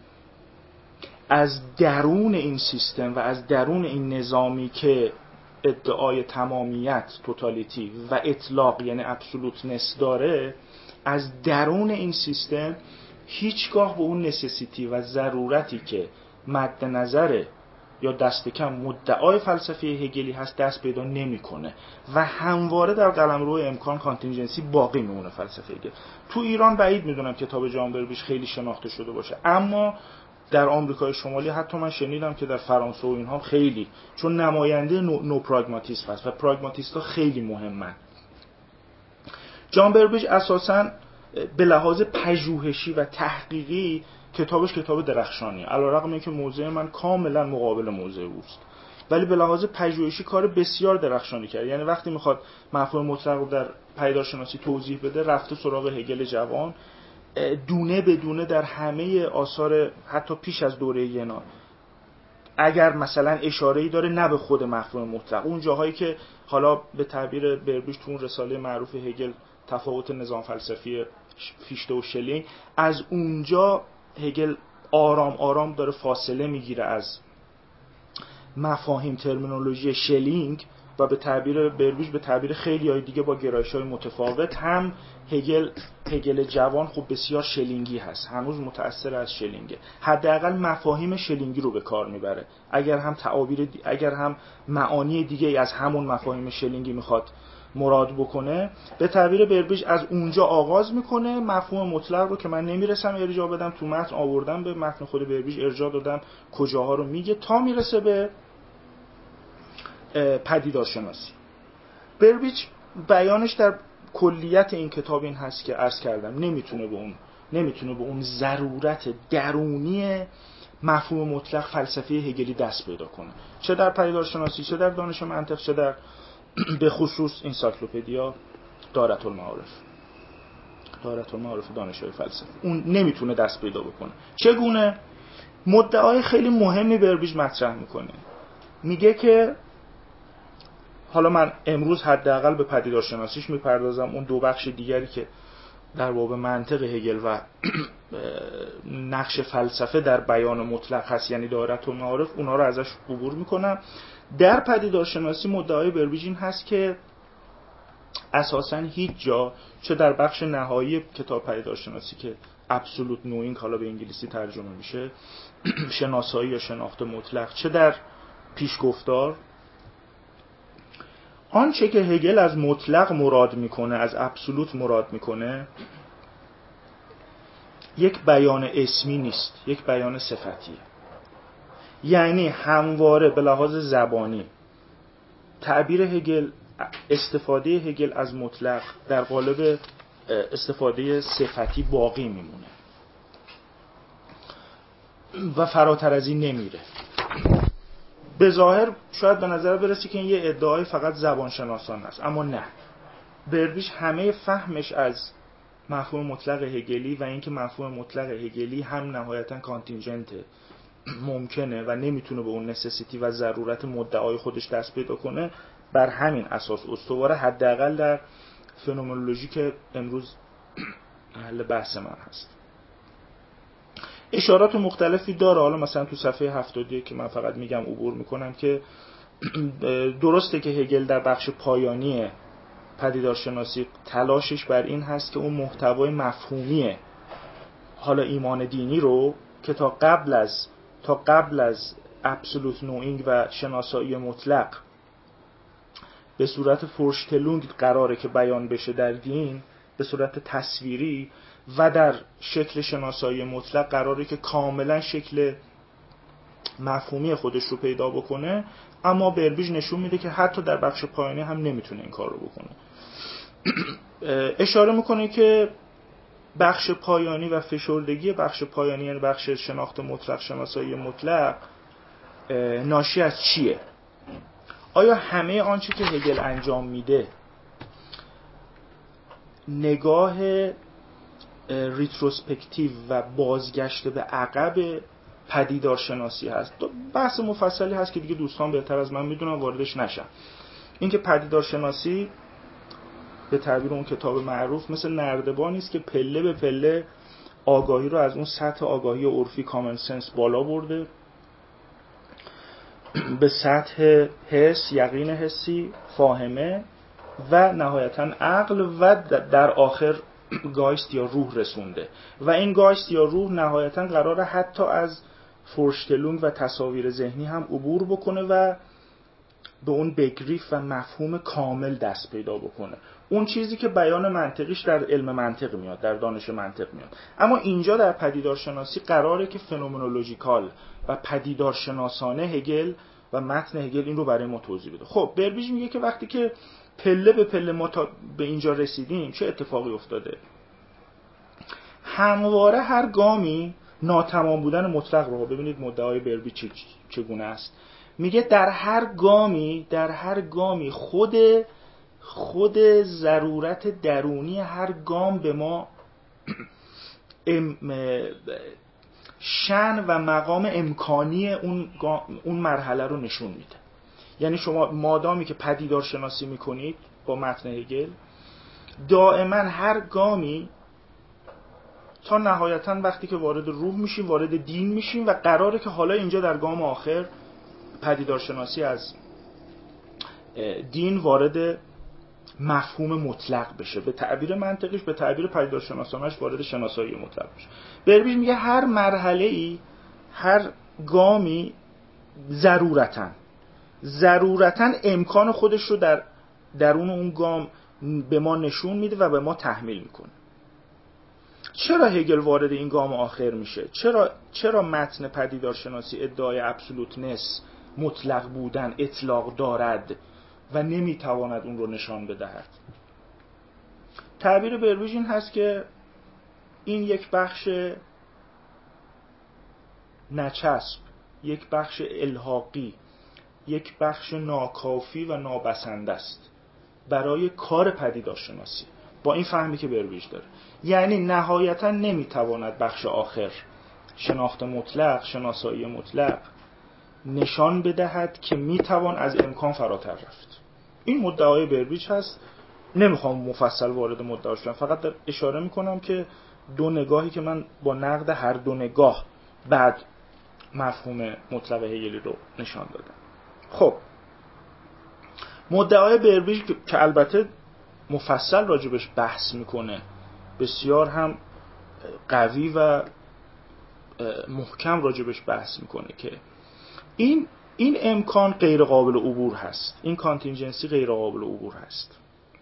از درون این سیستم و از درون این نظامی که ادعای تمامیت، توتالیتی و اطلاق یعنی ابسولوتنس داره، از درون این سیستم هیچگاه به اون نسیسیتی و ضرورتی که مد نظره یا دست کم مدعای فلسفه هگلی هست دست پیدا نمیکنه و همواره در قلمرو امکان کانتینجنسی باقی میمونه فلسفه هگل. تو ایران بعید میدونم کتاب جان بربیچ خیلی شناخته شده باشه، اما در آمریکای شمالی حتی من شنیدم که در فرانسه و اینها خیلی، چون نماینده نو, نو پراگماتیسم هست و پراگماتیستا خیلی مهمن. جان بربیچ اساساً به لحاظ پژوهشی و تحقیقی کتابش کتاب درخشانیه، علیرغم اینکه موضع من کاملا مقابل موضع اوست، ولی به لحاظ پژوهشی کار بسیار درخشانی کرد. یعنی وقتی میخواد مفهوم مطلق رو در پدیدارشناسی توضیح بده، رفته سراغ هگل جوان، دونه به دونه در همه آثار حتی پیش از دوره ینا، اگر مثلا اشاره‌ای داره نه به خود مفهوم مطلق، اون جاهایی که حالا به تعبیر بربیچ تو اون رساله معروف هگل تفاوت نظام فلسفی فیشته و شلینگ، از اونجا هگل آرام آرام داره فاصله میگیره از مفاهیم ترمینولوژی شلینگ و به تعبیر بربیچ، به تعبیر خیلی های دیگه با گرایش‌های متفاوت، هم هگل هگل جوان خب بسیار شلینگی هست، هنوز متأثر از شلینگه، حداقل مفاهیم شلینگی رو به کار میبره، اگر هم تعابیر دی... اگر هم معانی دیگه از همون مفاهیم شلینگی میخواد مراد بکنه. به تعبیر بربیچ از اونجا آغاز میکنه مفهوم مطلق رو که من نمیرسم ارجاع بدم، تو متن آوردم، به متن خود بربیچ ارجاع دادم کجاها رو میگه، تا میرسه به پدیدارشناسی. بربیچ بیانش در کلیت این کتاب این هست که عرض کردم نمیتونه به اون نمیتونه به اون ضرورت درونی مفهوم مطلق فلسفه هگلی دست پیدا کنه، چه در پدیدارشناسی، چه در دانش منطق، چه در به خصوص انسایکلوپدیا دارة المعارف دارة المعارف دانش‌های فلسفی، اون نمیتونه دست پیدا بکنه. چگونه؟ مدعای خیلی مهمی بربیچ مطرح میکنه، میگه که حالا من امروز حداقل به پدیدارشناسیش میپردازم، اون دو بخش دیگری که در باب منطق هگل و نقش فلسفه در بیان مطلق هست یعنی دارة المعارف، اونا رو ازش عبور میکنم. در پدیدارشناسی مدعای بربیچ این هست که اساساً هیچ جا، چه در بخش نهایی کتاب پدیدارشناسی که ابسولوت نوینگ حالا به انگلیسی ترجمه میشه، شناسایی یا شناخت مطلق، چه در پیشگفتار، آنچه که هگل از مطلق مراد میکنه، از ابسولوت مراد میکنه، یک بیان اسمی نیست، یک بیان صفتیه. یعنی همواره به لحاظ زبانی تعبیر هگل، استفاده هگل از مطلق در قالب استفاده صفتی باقی میمونه و فراتر از این نمیره. به ظاهر شاید به نظر برسه که این یه ادعای فقط زبانشناسان است، اما نه. برویش همه فهمش از مفهوم مطلق هگلی و اینکه مفهوم مطلق هگلی هم نهایتاً کانتینجنته، ممکنه و نمیتونه به اون نسسیتی و ضرورت مدعای خودش دست پیدا کنه، بر همین اساس استواره، حداقل در فنومنولوژی که امروز محل بحث من هست. اشارات مختلفی داره، حالا مثلا تو صفحه هفتاد و یک که من فقط میگم عبور میکنم که درسته که هگل در بخش پایانی پدیدارشناسی تلاشش بر این هست که اون محتوای مفهومی حالا ایمان دینی رو که تا قبل از تا قبل از ابسولوت نوینگ و شناسایی مطلق به صورت فورشتلونگ قراره که بیان بشه در دین به صورت تصویری، و در شکل شناسایی مطلق قراره که کاملا شکل مفهومی خودش رو پیدا بکنه، اما برویج نشون میده که حتی در بخش پایانی هم نمیتونه این کار رو بکنه. اشاره میکنه که بخش پایانی و فشردگی بخش پایانی، یعنی بخش شناخت مطلق، شناسایی مطلق، ناشی از چیه؟ آیا همه آنچه که هگل انجام میده نگاه ریتروسپکتیو و بازگشت به عقب پدیدارشناسی هست؟ بحث مفصلی هست که دیگه دوستان بهتر از من میدونن، واردش نشم. اینکه پدیدارشناسی به تعبیر اون کتاب معروف مثل نردبانی است که پله به پله آگاهی رو از اون سطح آگاهی عرفی کامن سنس بالا برده به سطح حس، یقین حسی، فاهمه و نهایتاً عقل و در آخر گایست یا روح رسونده. و این گایست یا روح نهایتاً قراره حتی از فورشتلونگ و تصاویر ذهنی هم عبور بکنه و به اون بگریف و مفهوم کامل دست پیدا بکنه، اون چیزی که بیان منطقیش در علم منطق میاد، در دانش منطق میاد. اما اینجا در پدیدارشناسی قراره که فنومنولوژیکال و پدیدارشناسانه هگل و متن هگل این رو برای ما توضیح بده. خب برویج میگه که وقتی که پله به پله ما تا به اینجا رسیدیم چه اتفاقی افتاده؟ همواره هر گامی ناتمام بودن مطلق رو، ببینید مدعای برویج چگونه است. میگه در هر گامی در هر گامی خود خود ضرورت درونی هر گام به ما شأن و مقام امکانی اون اون مرحله رو نشون میده. یعنی شما مادامی که پدیدارشناسی میکنید با متن هگل، دائما هر گامی تا نهایتا وقتی که وارد روح میشیم، وارد دین میشیم و قراره که حالا اینجا در گام آخر پدیدارشناسی از دین وارد مفهوم مطلق بشه، به تعبیر منطقیش، به تعبیر پدیدارشناسانش وارد شناسایی مطلق بشه. برویج میگه هر مرحله‌ای، هر گامی ضرورتاً ضرورتاً امکان خودش رو در درون اون گام به ما نشون میده و به ما تحمیل میکنه. چرا هگل وارد این گام آخر میشه؟ چرا چرا متن پدیدارشناسی ادعای ابسولوتنس، مطلق بودن، اطلاق دارد و نمیتواند اون رو نشان بدهد؟ تعبیر برویج این هست که این یک بخش نچسب، یک بخش الحاقی، یک بخش ناکافی و نابسنده است برای کار پدیدارشناسی، با این فهمی که برویج داره. یعنی نهایتا نمیتواند بخش آخر، شناخت مطلق، شناسایی مطلق، نشان بدهد که میتوان از امکان فراتر رفت. این مدعای برویج هست. نمیخوام مفصل وارد مدعاش بشم، فقط اشاره میکنم که دو نگاهی که من با نقد هر دو نگاه بعد مفهوم مطلق هگلی رو نشان دادم. خب مدعای برویج که البته مفصل راجبش بحث میکنه، بسیار هم قوی و محکم راجبش بحث میکنه که این این امکان غیر قابل عبور هست، این کانتینجنسی غیر قابل عبور هست.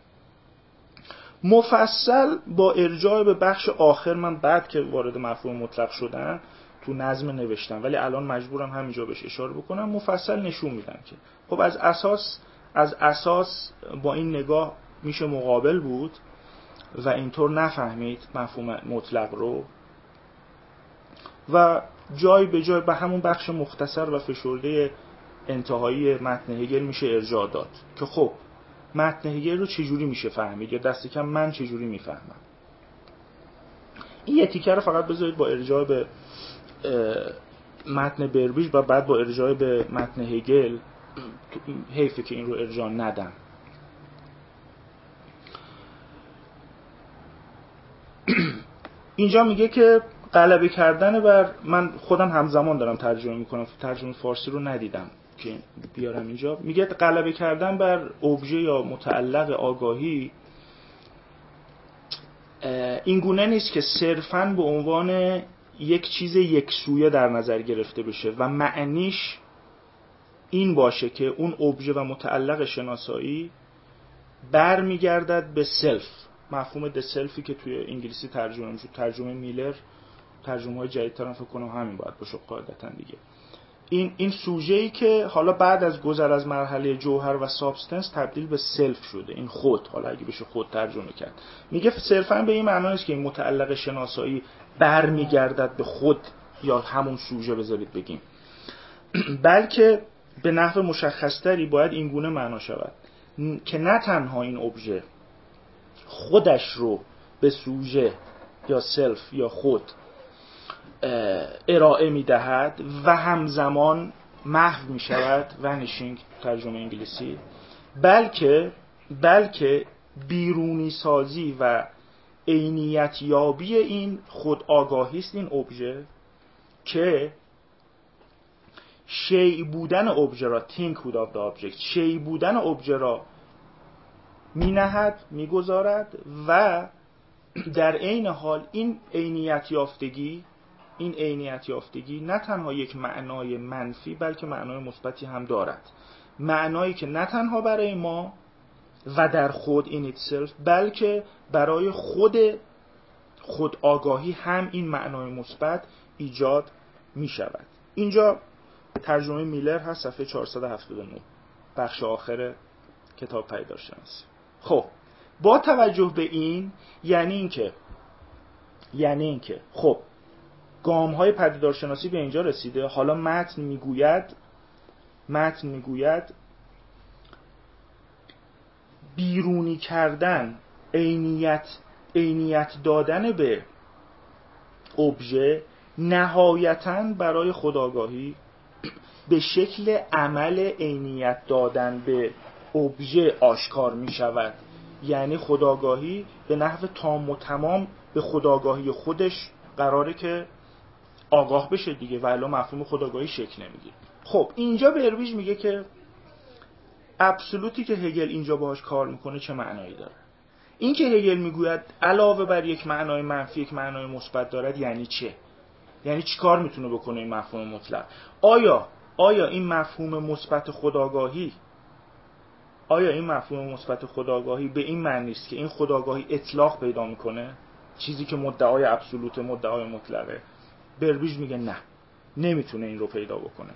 مفصل با ارجاع به بخش آخر، من بعد که وارد مفهوم مطلق شدم تو نظم نوشتم ولی الان مجبورم همینجا بهش اشاره بکنم، مفصل نشون میدم که خب از اساس از اساس با این نگاه میشه مقابل بود و اینطور نفهمید مفهوم مطلق رو و جای به جای به همون بخش مختصر و فشرده انتهایی متن هگل میشه ارجاع داد که خب متن هگل رو چجوری میشه فهمید یا دست کم من چجوری میفهمم. این یه تیکه رو فقط بذارید با ارجاع به متن بربیج و بعد با ارجاع به متن هگل، حیفه که این رو ارجاع ندم. اینجا میگه که غلبه کردن بر، من خودم همزمان دارم ترجمه میکنم، ترجمه فارسی رو ندیدم که بیارم اینجا، میگه غلبه کردن بر ابژه یا متعلق آگاهی این گونه نیست که صرفاً به عنوان یک چیز یکسویه در نظر گرفته بشه و معنیش این باشه که اون ابژه و متعلق شناسایی برمیگردد به سلف، مفهوم د سلفی که توی انگلیسی ترجمه میشه، ترجمه میلر، ترجمه های جدیدتر فکر کنم همین باید باشه قاعدتاً دیگه. این این سوژه‌ای که حالا بعد از گذر از مرحله جوهر و سابستنس تبدیل به سلف شده، این خود، حالا اگه بشه خود ترجمه کرد، میگه صرفاً به این معنی نیست که این متعلق شناسایی برمیگردد به خود یا همون سوژه بذارید بگیم، بلکه به نحو مشخصتری باید این گونه معنا شود که نه تنها این ابژه خودش رو به سوژه یا سلف یا خود ارائه میدهد و همزمان محو میشود، ونیشینگ ترجمه انگلیسی، بلکه بلکه بیرونی سازی و عینیت یابی این خود آگاهی است، این ابژه که شیء بودن ابژه را thinkhood of the object، شیء بودن ابژه را مینهد، میگذارد و در عین حال این عینیت یافتگی این عینیت یافتگی نه تنها یک معنای منفی بلکه معنای مثبتی هم دارد، معنایی که نه تنها برای ما و در خود in itself بلکه برای خود خود آگاهی هم این معنای مثبت ایجاد می شود. اینجا ترجمه میلر هست، صفحه چهارصد و هفتاد و نه، بخش آخر کتاب پدیدارشناسی. خب با توجه به این یعنی این که یعنی این که خب گام‌های پدیدارشناسی به اینجا رسیده، حالا متن میگوید متن میگوید بیرونی کردن، عینیت عینیت دادن به ابژه نهایتاً برای خودآگاهی به شکل عمل عینیت دادن به ابژه آشکار می شود. یعنی خودآگاهی به نحو تام و تمام به خودآگاهی خودش قراره که آگاه بشه دیگه، ولی مفهوم خودآگاهی شکل نمیگیره. خب اینجا بربیج میگه که ابسولوتی که هگل اینجا باهاش کار میکنه چه معنایی داره. این که هگل میگوید علاوه بر یک معنای منفی یک معنای مثبت دارد یعنی چه؟ یعنی چی کار میتونه بکنه این مفهوم مطلق؟ آیا آیا این مفهوم مثبت خودآگاهی آیا این مفهوم مثبت خودآگاهی به این معنی است که این خودآگاهی اطلاق پیدا میکنه، چیزی که مدعای ابسولوت، مدعای مطلقه؟ بربیج میگه نه، نمیتونه این رو پیدا بکنه.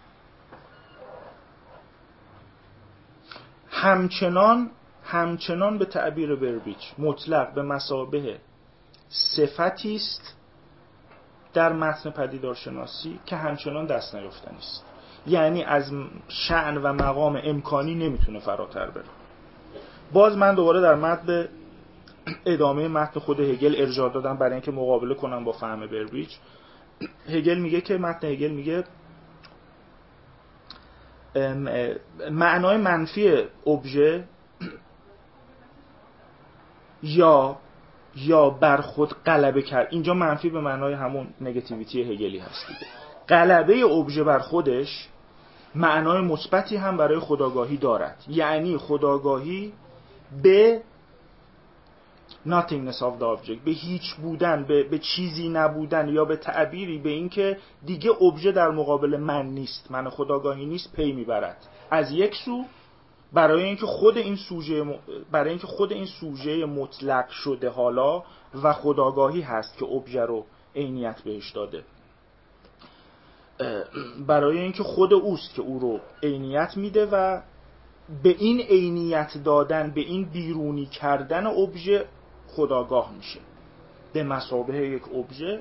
همچنان همچنان به تعبیر بربیج مطلق به مثابه صفتی است در متن پدیدارشناسی که همچنان دست نیافتنی است، یعنی از شأن و مقام امکانی نمیتونه فراتر بره. باز من دوباره در متن ادامه متن خود هگل ارجاع دادم برای اینکه مقابله کنم با فهم بربیج. هگل میگه که متن هگل میگه معنای منفی ابژه یا یا بر خود غلبه کرد، اینجا منفی به معنای همون نگاتیویتی هگلی هست دیگه، غلبه ابژه بر خودش معنای مثبتی هم برای خودآگاهی دارد. یعنی خودآگاهی به nothingness of the object، به هیچ بودن، به, به چیزی نبودن، یا به تعبیری به این که دیگه ابژه در مقابل من نیست، من خودآگاهی نیست، پی میبرد. از یک سو برای اینکه خود این سوژه برای اینکه خود این سوژه مطلق شده حالا و خودآگاهی هست که ابژه رو عینیت بهش داده، برای اینکه خود اوست که او رو عینیت میده و به این عینیت دادن، به این بیرونی کردن ابژه خودآگاه میشه به مثابه یک ابژه.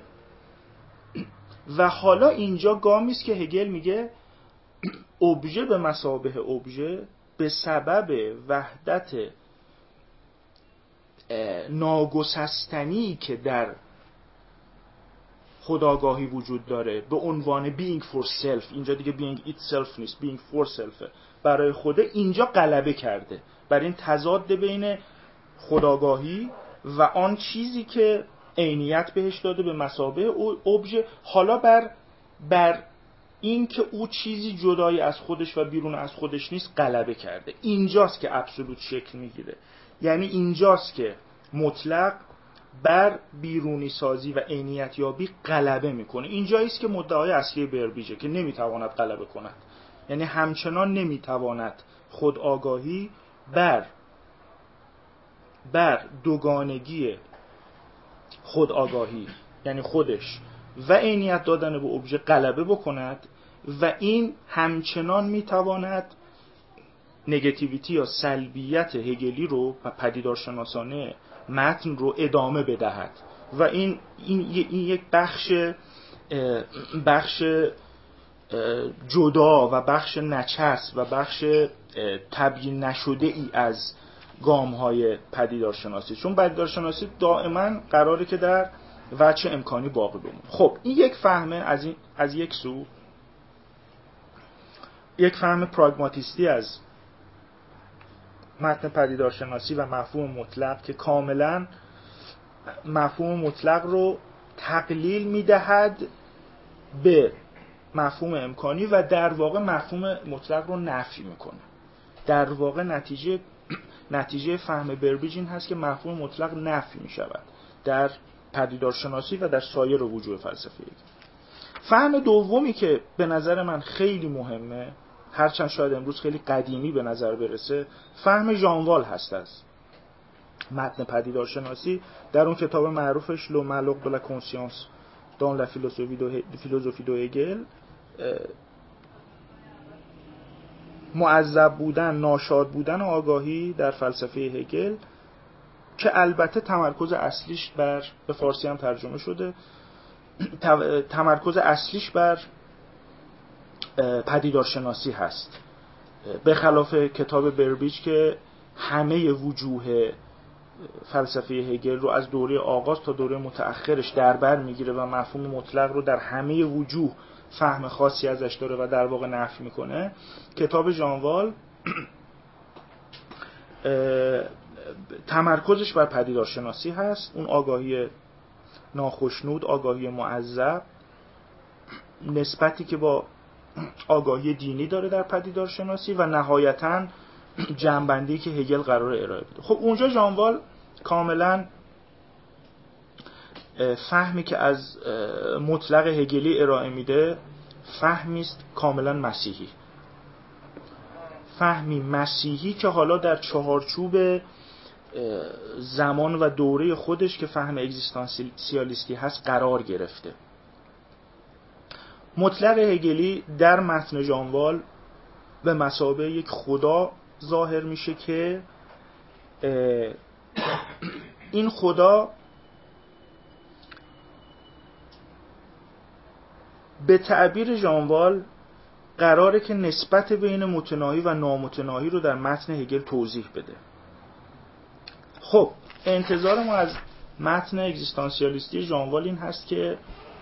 و حالا اینجا گامی است که هگل میگه ابژه به مثابه ابژه به سبب وحدت ناگسستنی که در خودآگاهی وجود داره به عنوان being for self، اینجا دیگه being itself نیست، being for self، برای خوده اینجا غلبه کرده بر این تضاد بین خودآگاهی و آن چیزی که عینیت بهش داده به مثابه ابژه، حالا بر بر این که او چیزی جدای از خودش و بیرون از خودش نیست غلبه کرده. اینجاست که ابسولوت شکل میگیره، یعنی اینجاست که مطلق بر بیرونی سازی و عینیت یابی غلبه میکنه. اینجاییست که مدعای اصلی بربیجه که نمیتواند غلبه کند، یعنی همچنان نمیتواند خود آگاهی بر بر دوگانگی خود آگاهی، یعنی خودش و عینیت دادن به ابژه غلبه بکند و این همچنان میتواند نگاتیویتی یا سلبیت هگلی رو و پدیدارشناسانه متن رو ادامه بدهد و این این, این یک بخش بخش جدا و بخش نچسب و بخش تبیین نشده ای از گام‌های پدیدارشناسی، چون پدیدارشناسی دائما قراره که در وجه امکانی باقی بمونه. خب این یک فهمه از این از یک سو یک فهم پراگماتیستی از متن پدیدارشناسی و مفهوم مطلق که کاملا مفهوم مطلق رو تقلیل میدهد به مفهوم امکانی و در واقع مفهوم مطلق رو نفی میکنه. در واقع نتیجه نتیجه فهم بربیج این هست که مفهوم مطلق نفی میشود در پدیدارشناسی و در سایر وجوه فلسفی. فهم دومی که به نظر من خیلی مهمه، هرچند شاید امروز خیلی قدیمی به نظر برسه، فهم ژانوال هست از متن پدیدارشناسی در اون کتاب معروفش لو مالوق دو لا کونسیانس دان لا فیلوزوفی دو هگل. معذب بودن، ناشاد بودن آگاهی در فلسفه هگل، که البته تمرکز اصلیش بر، به فارسی هم ترجمه شده، تمرکز اصلیش بر پدیدارشناسی هست، به خلاف کتاب بربیج که همه وجوه فلسفه هگل رو از دوره آغاز تا دوره متأخرش در بر میگیره و مفهوم مطلق رو در همه وجوه فهم خاصی ازش داره و در واقع نفی میکنه. کتاب ژانوال تمرکزش بر پدیدارشناسی هست، اون آگاهی ناخشنود، آگاهی معذب، نسبتی که با آگاهی دینی داره در پدیدارشناسی و نهایتاً جنبندی که هگل قراره ارائه بده. خب اونجا ژانوال کاملا فهمی که از مطلق هگلی ارائه میده فهمی است کاملا مسیحی، فهمی مسیحی که حالا در چهارچوب زمان و دوره خودش که فهم اگزیستانسیالیستی هست قرار گرفته. مطلق هگلی در متن ژانوال به مثابه یک خدا ظاهر میشه که این خدا به تعبیر ژانوال قراره که نسبت بین متناهی و نامتناهی رو در متن هگل توضیح بده. خب انتظار ما از متن اگزیستانسیالیستی ژانوال این هست که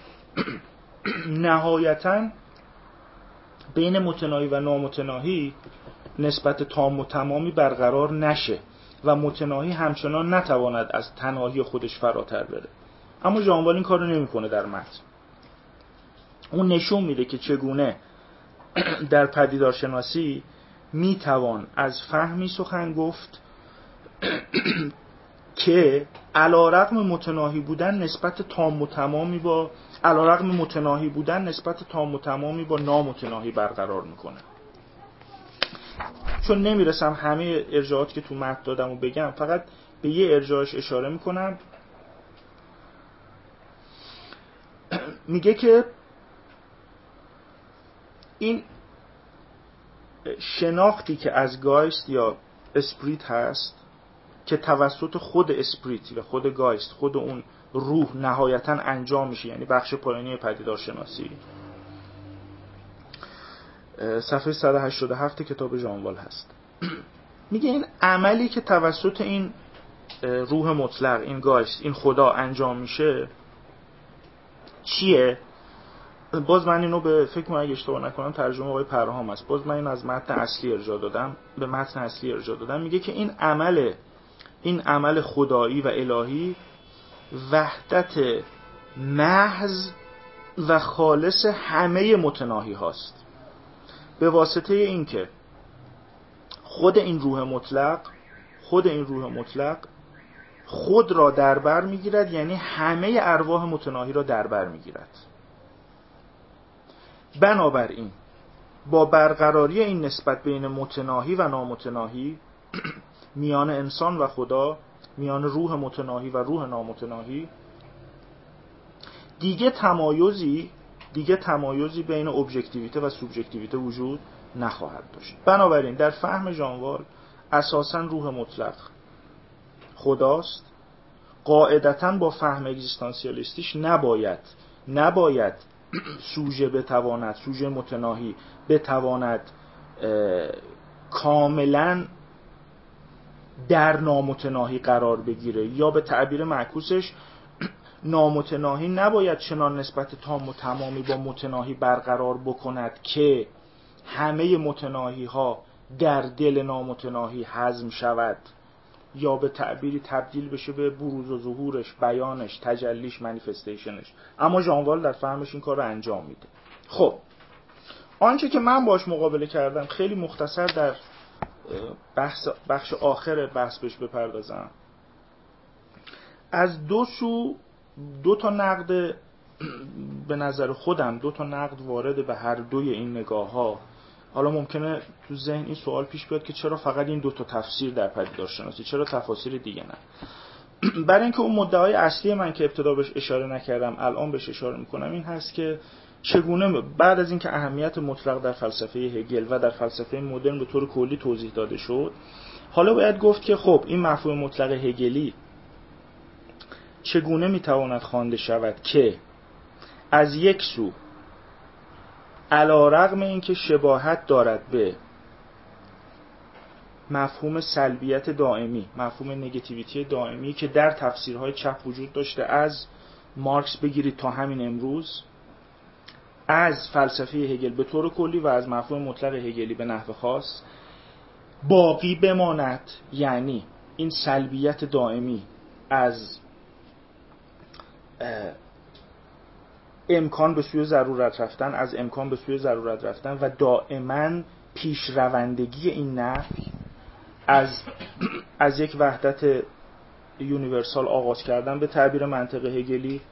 نهایتاً بین متناهی و نامتناهی نسبت تام و تمامی برقرار نشه و متناهی همچنان نتواند از تناهی خودش فراتر بره. اما ژانوال این کارو نمیکنه در متن. اون نشون میده که چگونه در پدیدارشناسی میتوان از فهمی سخن گفت که علیرغم متناهی بودن نسبت تام و تمامی با علیرغم متناهی بودن نسبت تام و تمامی با نامتناهی برقرار میکنه. چون نمیرسم همه ارجاعاتی که تو متن دادم و بگم، فقط به یه ارجاعش اشاره میکنم. میگه که این شناختی که از گایست یا اسپریت هست که توسط خود اسپریت و خود گایست، خود اون روح نهایتا انجام میشه، یعنی بخش پایانی پدیدارشناسی، صفحه صد و هشتاد و هفت کتاب ژانوال هست. میگه این عملی که توسط این روح مطلق، این گایست، این خدا انجام میشه چیه؟ باز من اینو به فکر من اگه اشتباه نکنم ترجمه آقای پرهام است، باز من اینو از متن اصلی ارجاع دادم، به متن اصلی ارجاع دادم. میگه که این عمل این عمل خدایی و الهی وحدت محض و خالص همه متناهی هاست، به واسطه این که خود این روح مطلق خود این روح مطلق خود را در بر میگیرد، یعنی همه ارواح متناهی را در بر میگیرد. بنابراین با برقراری این نسبت بین متناهی و نامتناهی، میان انسان و خدا، میان روح متناهی و روح نامتناهی، دیگه تمایزی دیگه تمایزی بین ابژکتیویته و سوبژکتیویته وجود نخواهد داشت. بنابراین در فهم ژانوال اساساً روح مطلق خداست. قاعدتاً با فهم اگزیستانسیالیستیش نباید نباید سوژه بتواند سوژه متناهی بتواند کاملاً در نامتناهی قرار بگیره، یا به تعبیر معکوسش نامتناهی نباید چنان نسبت تام و تمامی با متناهی برقرار بکند که همه متناهی ها در دل نامتناهی هضم شود، یا به تعبیری تبدیل بشه به بروز و ظهورش، بیانش، تجلیش، منیفستیشنش. اما ژانوال در فهمش این کار رو انجام میده. خب آنچه که من باش مقابله کردم خیلی مختصر در بحث بخش آخر بحث بهش بپردازم. از دو سو دو تا نقد به نظر خودم دو تا نقد وارد به هر دوی این نگاه ها. حالا ممکنه تو ذهن این سوال پیش بیاد که چرا فقط این دو تا تفسیر در پدیدارشناسی، چرا تفاسیر دیگه نه؟ برای اینکه اون مدعای اصلی من که ابتدا بهش اشاره نکردم الان بهش اشاره میکنم، این هست که چگونه بعد از اینکه اهمیت مطلق در فلسفه هگل و در فلسفه مدرن به طور کلی توضیح داده شد، حالا باید گفت که خب این مفهوم مطلق هگلی چگونه میتواند خوانده شود که از یک سو علیرغم اینکه شباهت دارد به مفهوم سلبیت دائمی، مفهوم نگاتیویتی دائمی که در تفسیرهای چپ وجود داشته، از مارکس بگیرید تا همین امروز، از فلسفه هگل به طور کلی و از مفهوم مطلق هگلی به نحو خاص، باقی بماند. یعنی این سلبیت دائمی از امکان به سوی ضرورت رفتن از امکان به سوی ضرورت رفتن و دائما پیشروندگی این نفی از از یک وحدت یونیورسال آغاز کردن، به تعبیر منطق هگلی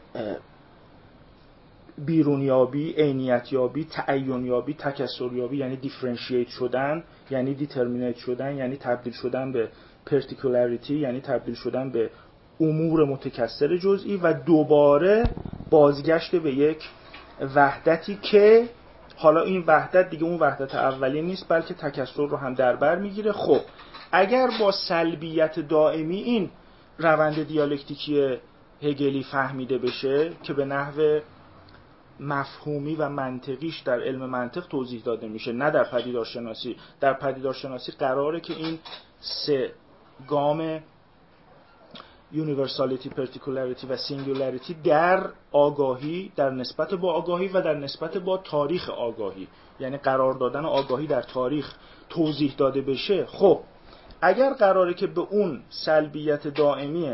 بیرونیابی، عینیتیابی، تعیینیابی، تکثریابی، یعنی دیفرنشییت شدن، یعنی دیترمینیت شدن، یعنی تبدیل شدن به پرتیکولاریتی، یعنی تبدیل شدن به امور متکثر جزئی، و دوباره بازگشت به یک وحدتی که حالا این وحدت دیگه اون وحدت اولی نیست بلکه تکثر رو هم در بر میگیره. خب اگر با سلبیت دائمی این روند دیالکتیکی هگلی فهمیده بشه که به نحو مفهومی و منطقیش در علم منطق توضیح داده میشه، نه در پدیدارشناسی. در پدیدارشناسی قراره که این سه گام یونیورسالیتی، پرتیکولاریتی و سینگولاریتی در آگاهی، در نسبت با آگاهی و در نسبت با تاریخ آگاهی، یعنی قرار دادن آگاهی در تاریخ توضیح داده بشه. خب اگر قراره که به اون سلبیت دائمی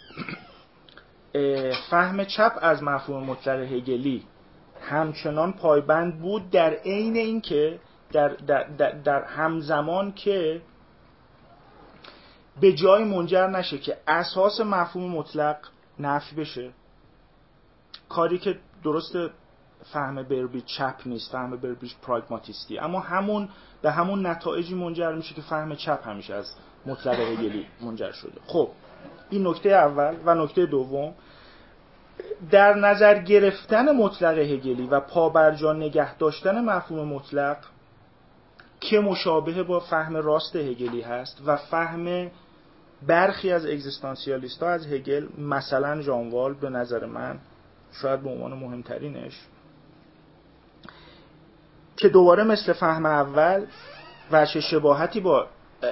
فهم چپ از مفهوم مطلق هگلی همچنان پایبند بود، در عین اینکه در, در, در, در همزمان که به جای منجر نشه که اساس مفهوم مطلق نفی بشه، کاری که درست فهم بربریج چپ نیست، فهم بربریج پراگماتیستی، اما همون به همون نتایجی منجر میشه که فهم چپ همیشه از مطلق هگلی منجر شده. خب این نکته اول. و نکته دوم، در نظر گرفتن مطلق هگلی و پابرجا نگه داشتن مفهوم مطلق که مشابه با فهم راست هگلی هست و فهم برخی از اگزیستانسیالیست ها از هگل، مثلا ژان وال به نظر من شاید به عنوان مهمترینش، که دوباره مثل فهم اول وجه شباهتی با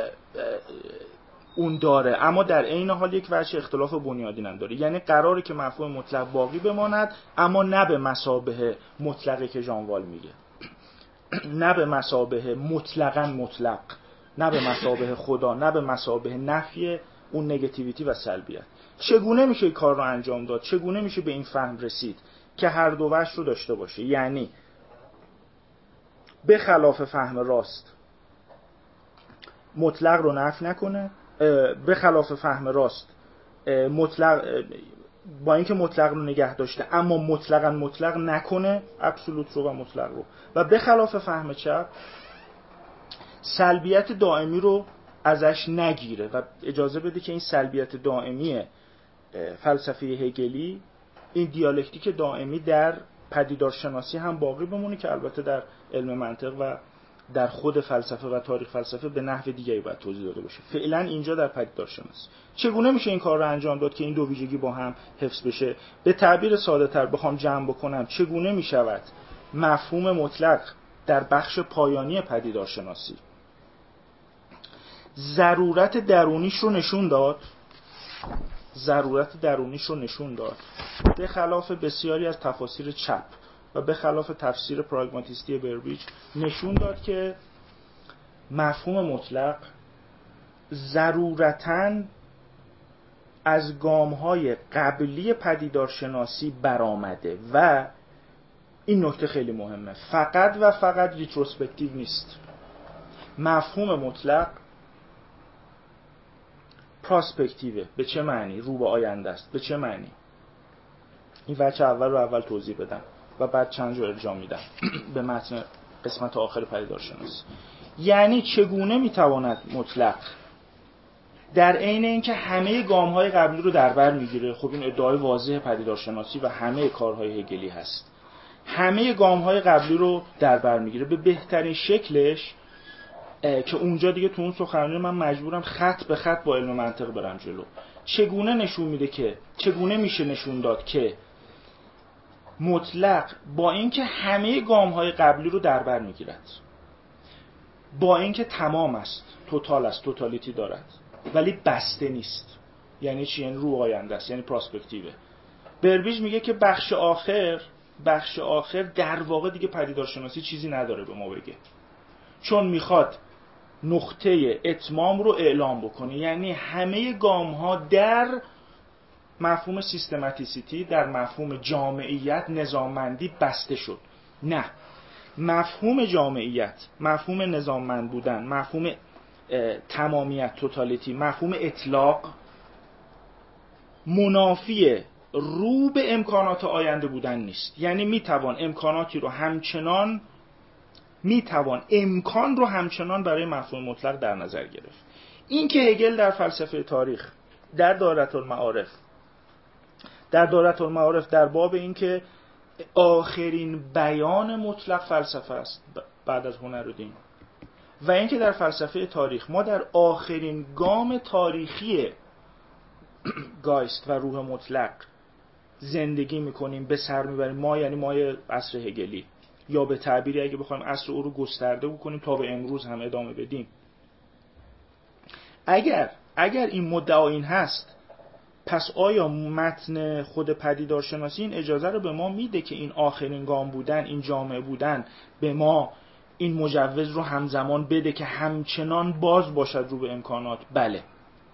اون داره، اما در عین حال یک وجه اختلاف بنیادین هم داره. یعنی قراره که مفهوم مطلق باقی بماند، اما نه به مثابه مطلقی که ژان وال میگه، نه به مثابه مطلقاً مطلق، نه به مثابه خدا، نه به مثابه نفی اون نگاتیویتی و سلبیت. چگونه میشه این کار رو انجام داد؟ چگونه میشه به این فهم رسید که هر دو وجه رو داشته باشه؟ یعنی به خلاف فهم راست مطلق رو نفی نکنه، به خلاف فهم راست مطلق با اینکه مطلق رو نگه داشته اما مطلقاً مطلق نکنه، ابسولوت رو و مطلق رو، و به خلاف فهم چپ سلبیت دائمی رو ازش نگیره و اجازه بده که این سلبیت دائمی فلسفه هگلی، این دیالکتیک دائمی در پدیدارشناسی هم باقی بمونه، که البته در علم منطق و در خود فلسفه و تاریخ فلسفه به نحو دیگری باید توضیح داده باشه. فعلا اینجا در پدیدارشناسی چگونه میشه این کار رو انجام داد که این دو ویژگی با هم حفظ بشه؟ به تعبیر ساده تر بخوام جمع بکنم، چگونه میشود مفهوم مطلق در بخش پایانی پدیدارشناسی ضرورت درونیش رو نشون داد، ضرورت درونیش رو نشون داد به خلاف بسیاری از تفاسیر چپ و به خلاف تفسیر پراگماتیستی بربریج، نشون داد که مفهوم مطلق ضرورتاً از گام‌های قبلی پدیدارشناسی برآمده و این نکته خیلی مهمه، فقط و فقط ریتروسپکتیو نیست. مفهوم مطلق پراسپکتیوه. به چه معنی؟ رو به آینده است. به چه معنی؟ این بچه اول رو اول توضیح بدم و بعد چند جا ارجاع میدم به متن قسمت آخر پدیدارشناسی. یعنی چگونه میتواند مطلق در عین اینکه همه گام‌های قبلی رو در بر میگیره، خب این ادعای واضح پدیدارشناسی و همه کارهای هگلی هست، همه گام‌های قبلی رو در بر میگیره به بهترین شکلش، که اونجا دیگه تو اون سخنرانی من مجبورم خط به خط با علم منطق برم جلو. چگونه نشون میده که چگونه میشه نشون داد که مطلق با اینکه همه گام‌های قبلی رو در بر میگیرد، با اینکه تمام است، توتال است، توتالیتی دارد، ولی بسته نیست. یعنی چی؟ یعنی رو آینده است، یعنی پراسپکتیوه. بربریج میگه که بخش آخر بخش آخر در واقع دیگه پدیدارشناسی چیزی نداره به ما بگه، چون میخواد نقطه اتمام رو اعلام بکنه. یعنی همه گام ها در مفهوم سیستماتیسیتی، در مفهوم جامعیت، نظاممندی بسته شد. نه، مفهوم جامعیت، مفهوم نظاممند بودن، مفهوم تمامیت، توتالیتی، مفهوم اطلاق منافی رو به امکانات آینده بودن نیست. یعنی میتوان امکاناتی رو همچنان میتوان امکان رو همچنان برای مفهوم مطلق در نظر گرفت. این که هگل در فلسفه تاریخ در دایره المعارف در دایره المعارف در باب این که آخرین بیان مطلق فلسفه است بعد از هنر و دین، و این که در فلسفه تاریخ ما در آخرین گام تاریخی گایست و روح مطلق زندگی میکنیم، به سر میبریم. ما یعنی مای عصر هگلی، یا به تعبیری اگه بخوایم عصر او رو گسترده بکنیم تا به امروز هم ادامه بدیم. اگر اگر این مدعا این هست، پس آیا متن خود پدیدارشناسی این اجازه رو به ما میده که این آخرین گام بودن، این جامعه بودن به ما این مجوز رو همزمان بده که همچنان باز باشد رو به امکانات؟ بله.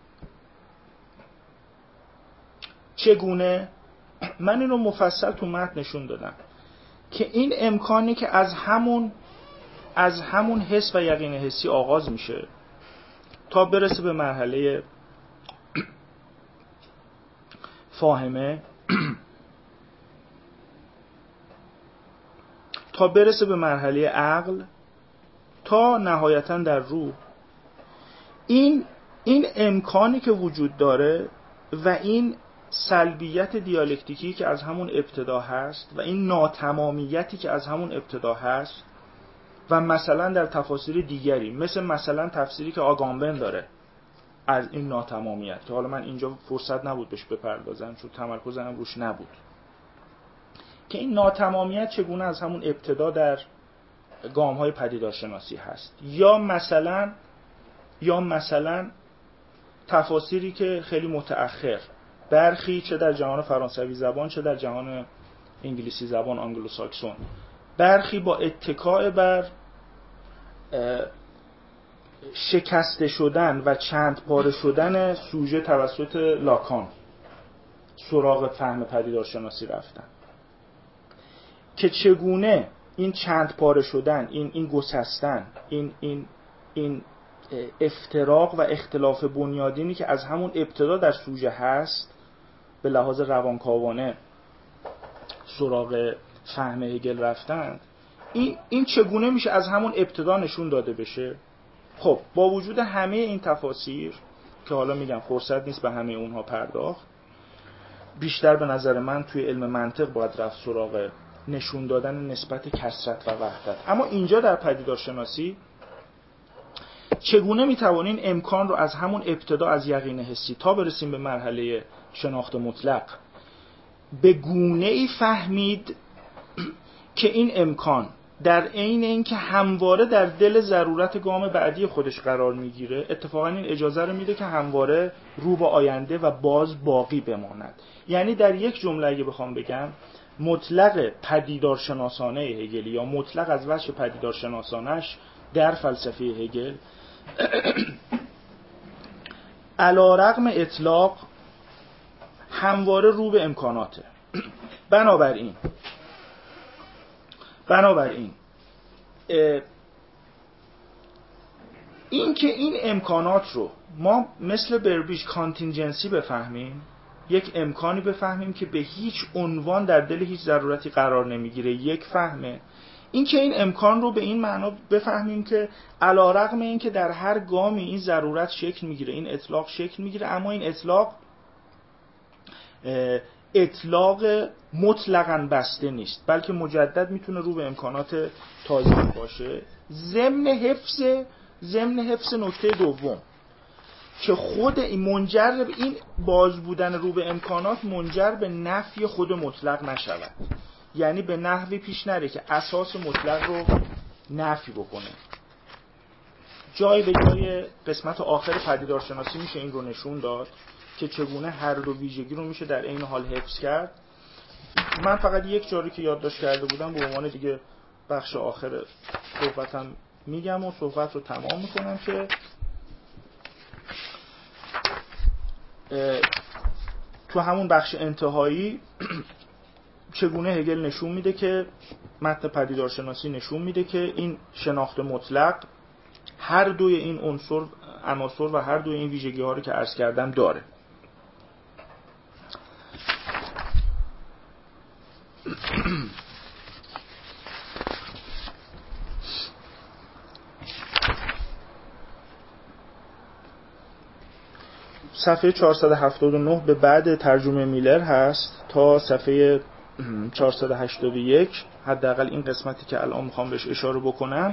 چگونه؟ من این رو مفصل تو متن نشون دادم که این امکانی که از همون از همون حس و یقین حسی آغاز میشه تا برسه به مرحله فاهمه تا برسه به مرحله عقل تا نهایتاً در روح. این این امکانی که وجود داره و این سلبیت دیالکتیکی که از همون ابتدا هست و این ناتمامیتی که از همون ابتدا هست و مثلا در تفاسیر دیگری مثل مثلا تفسیری که آگامبن داره از این ناتمامیت که حالا من اینجا فرصت نبود بهش بپردازم چون تمرکزم روش نبود، که این ناتمامیت چگونه از همون ابتدا در گام‌های پدیدارشناسی هست، یا مثلا یا مثلا تفاسیری که خیلی متأخر برخی چه در جهان فرانسوی زبان چه در جهان انگلیسی زبان آنگلو ساکسون برخی با اتکاء بر شکسته شدن و چند پاره شدن سوژه توسط لاکان سراغ فهم پدیدارشناسی رفتن که چگونه این چند پاره شدن، این این گسستن، این این این افتراق و اختلاف بنیادینی که از همون ابتدا در سوژه هست به لحاظ روانکاوانه سراغ فهم هگل رفتن، این این چگونه میشه از همون ابتدا نشون داده بشه. خب با وجود همه این تفاسیر که حالا میگم فرصت نیست به همه اونها پرداخت، بیشتر به نظر من توی علم منطق باید رفت سراغ نشون دادن نسبت کثرت و وحدت. اما اینجا در پدیدارشناسی چگونه میتوانیم امکان رو از همون ابتدا از یقین حسی تا برسیم به مرحله شناخت مطلق به گونه‌ای فهمید که این امکان در عین اینکه همواره در دل ضرورت گام بعدی خودش قرار میگیره، اتفاقا این اجازه رو میده که همواره رو به آینده و باز باقی بماند. یعنی در یک جمله اگه بخوام بگم، مطلق پدیدارشناسانه هگلی یا مطلق از وجه پدیدارشناسانش در فلسفه هگل علی‌رغم اطلاق همواره رو به امکاناته. بنابراین بنابراین این که این امکانات رو ما مثل بربیش کانتینجنسی بفهمیم، یک امکانی بفهمیم که به هیچ عنوان در دل هیچ ضرورتی قرار نمیگیره، یک فهمه. این که این امکان رو به این معنا بفهمیم که علی‌رغم این که در هر گامی این ضرورت شکل میگیره، این اطلاق شکل میگیره، اما این اطلاق اطلاق مطلقاً بسته نیست، بلکه مجدد میتونه رو به امکانات تازه باشه، ضمن حفظ ضمن حفظ نکته دوم که خود این منجر به این باز بودن رو به امکانات منجر به نفی خود مطلق نشود. یعنی به نحوی پیش نره که اساس مطلق رو نفی بکنه. جای به جای قسمت آخر پدیدارشناسی میشه این رو نشون داد که چگونه هر دو ویژگی رو میشه در عین حال حفظ کرد. من فقط یک جایی که یادداشت کرده بودم به عنوان دیگه بخش آخر صحبتم میگم و صحبت رو تمام میکنم که تو همون بخش انتهایی چگونه هگل نشون میده که متن پدیدارشناسی نشون میده که این شناخت مطلق هر دوی این عنصر عناصر و هر دوی این ویژگی ها رو که عرض کردم داره. صفحه چهارصد و هفتاد و نه به بعد ترجمه میلر هست تا صفحه چهارصد و هشتاد و یک، حداقل این قسمتی که الان میخوام بهش اشاره بکنم.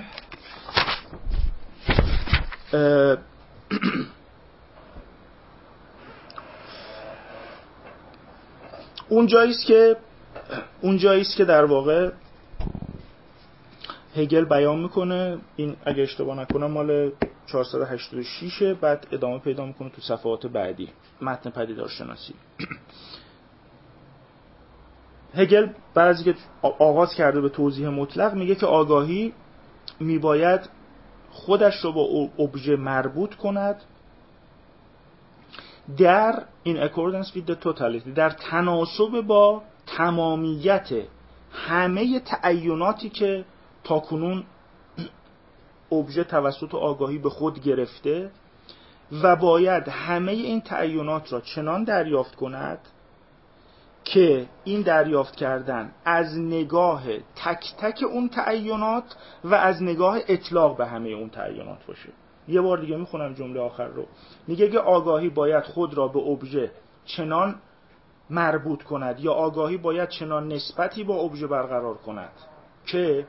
اون جاییست که اون جاییست که در واقع هگل بیان میکنه، این اگه اشتباه نکنم مال چهارصد و هشتاد و شش، بعد ادامه پیدا میکنه تو صفحات بعدی متن پدیدارشناسی. هگل بعد از اینکه آغاز کرده به توضیح مطلق میگه که آگاهی میباید خودش رو با ابژه مربوط کند در in accordance with the totality، در تناسب با تمامیت همه تعیناتی که تاکنون ابژه توسط آگاهی به خود گرفته و باید همه این تعینات را چنان دریافت کند که این دریافت کردن از نگاه تک تک اون تعینات و از نگاه اطلاق به همه اون تعینات باشه. یه بار دیگه میخونم جمله آخر رو. میگه که آگاهی باید خود را به ابژه چنان مربوط کند یا آگاهی باید چنان نسبتی با ابژه برقرار کند که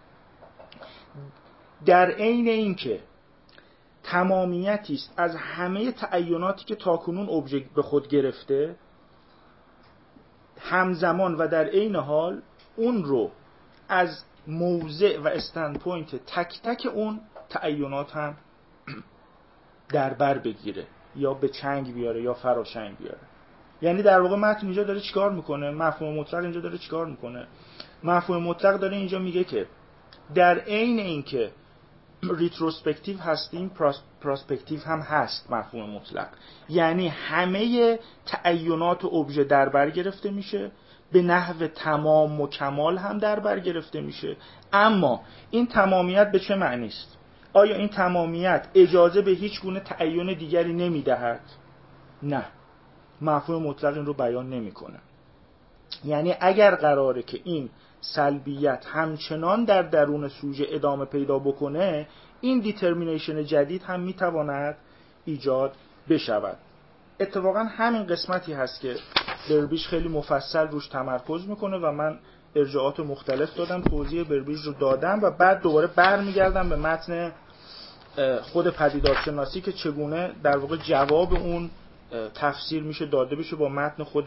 در عین اینکه تمامیتی است از همه تعیناتی که تاکنون ابژه به خود گرفته، همزمان و در عین حال اون رو از موضع و استندپوینت تک تک اون تعینات هم در بر بگیره یا به چنگ بیاره یا فراشنگ بیاره. یعنی در واقع متن اینجا داره چیکار میکنه؟ مفهوم مطلق اینجا داره چیکار میکنه؟ مفهوم مطلق داره اینجا میگه که در عین اینکه ریتروسپکتیو هستیم، پراسپکتیو هم هست مفهوم مطلق. یعنی همه تعینات ابژه در بر گرفته میشه، به نحو تمام و کمال هم در بر گرفته میشه. اما این تمامیت به چه معنی است؟ آیا این تمامیت اجازه به هیچ گونه تعین دیگری نمیدهد؟ نه، مفهوم مطلق این رو بیان نمیکنه. یعنی اگر قراره که این سلبیت همچنان در درون سوژه ادامه پیدا بکنه، این دیترمینیشن جدید هم میتواند ایجاد بشود. اتفاقا همین قسمتی هست که بربیش خیلی مفصل روش تمرکز میکنه و من ارجاعات مختلف دادم، توضیح بربیش رو دادم و بعد دوباره برمیگردم به متن خود پدیدارشناسی که چگونه در واقع جواب اون تفسیر میشه داده بشه با متن خود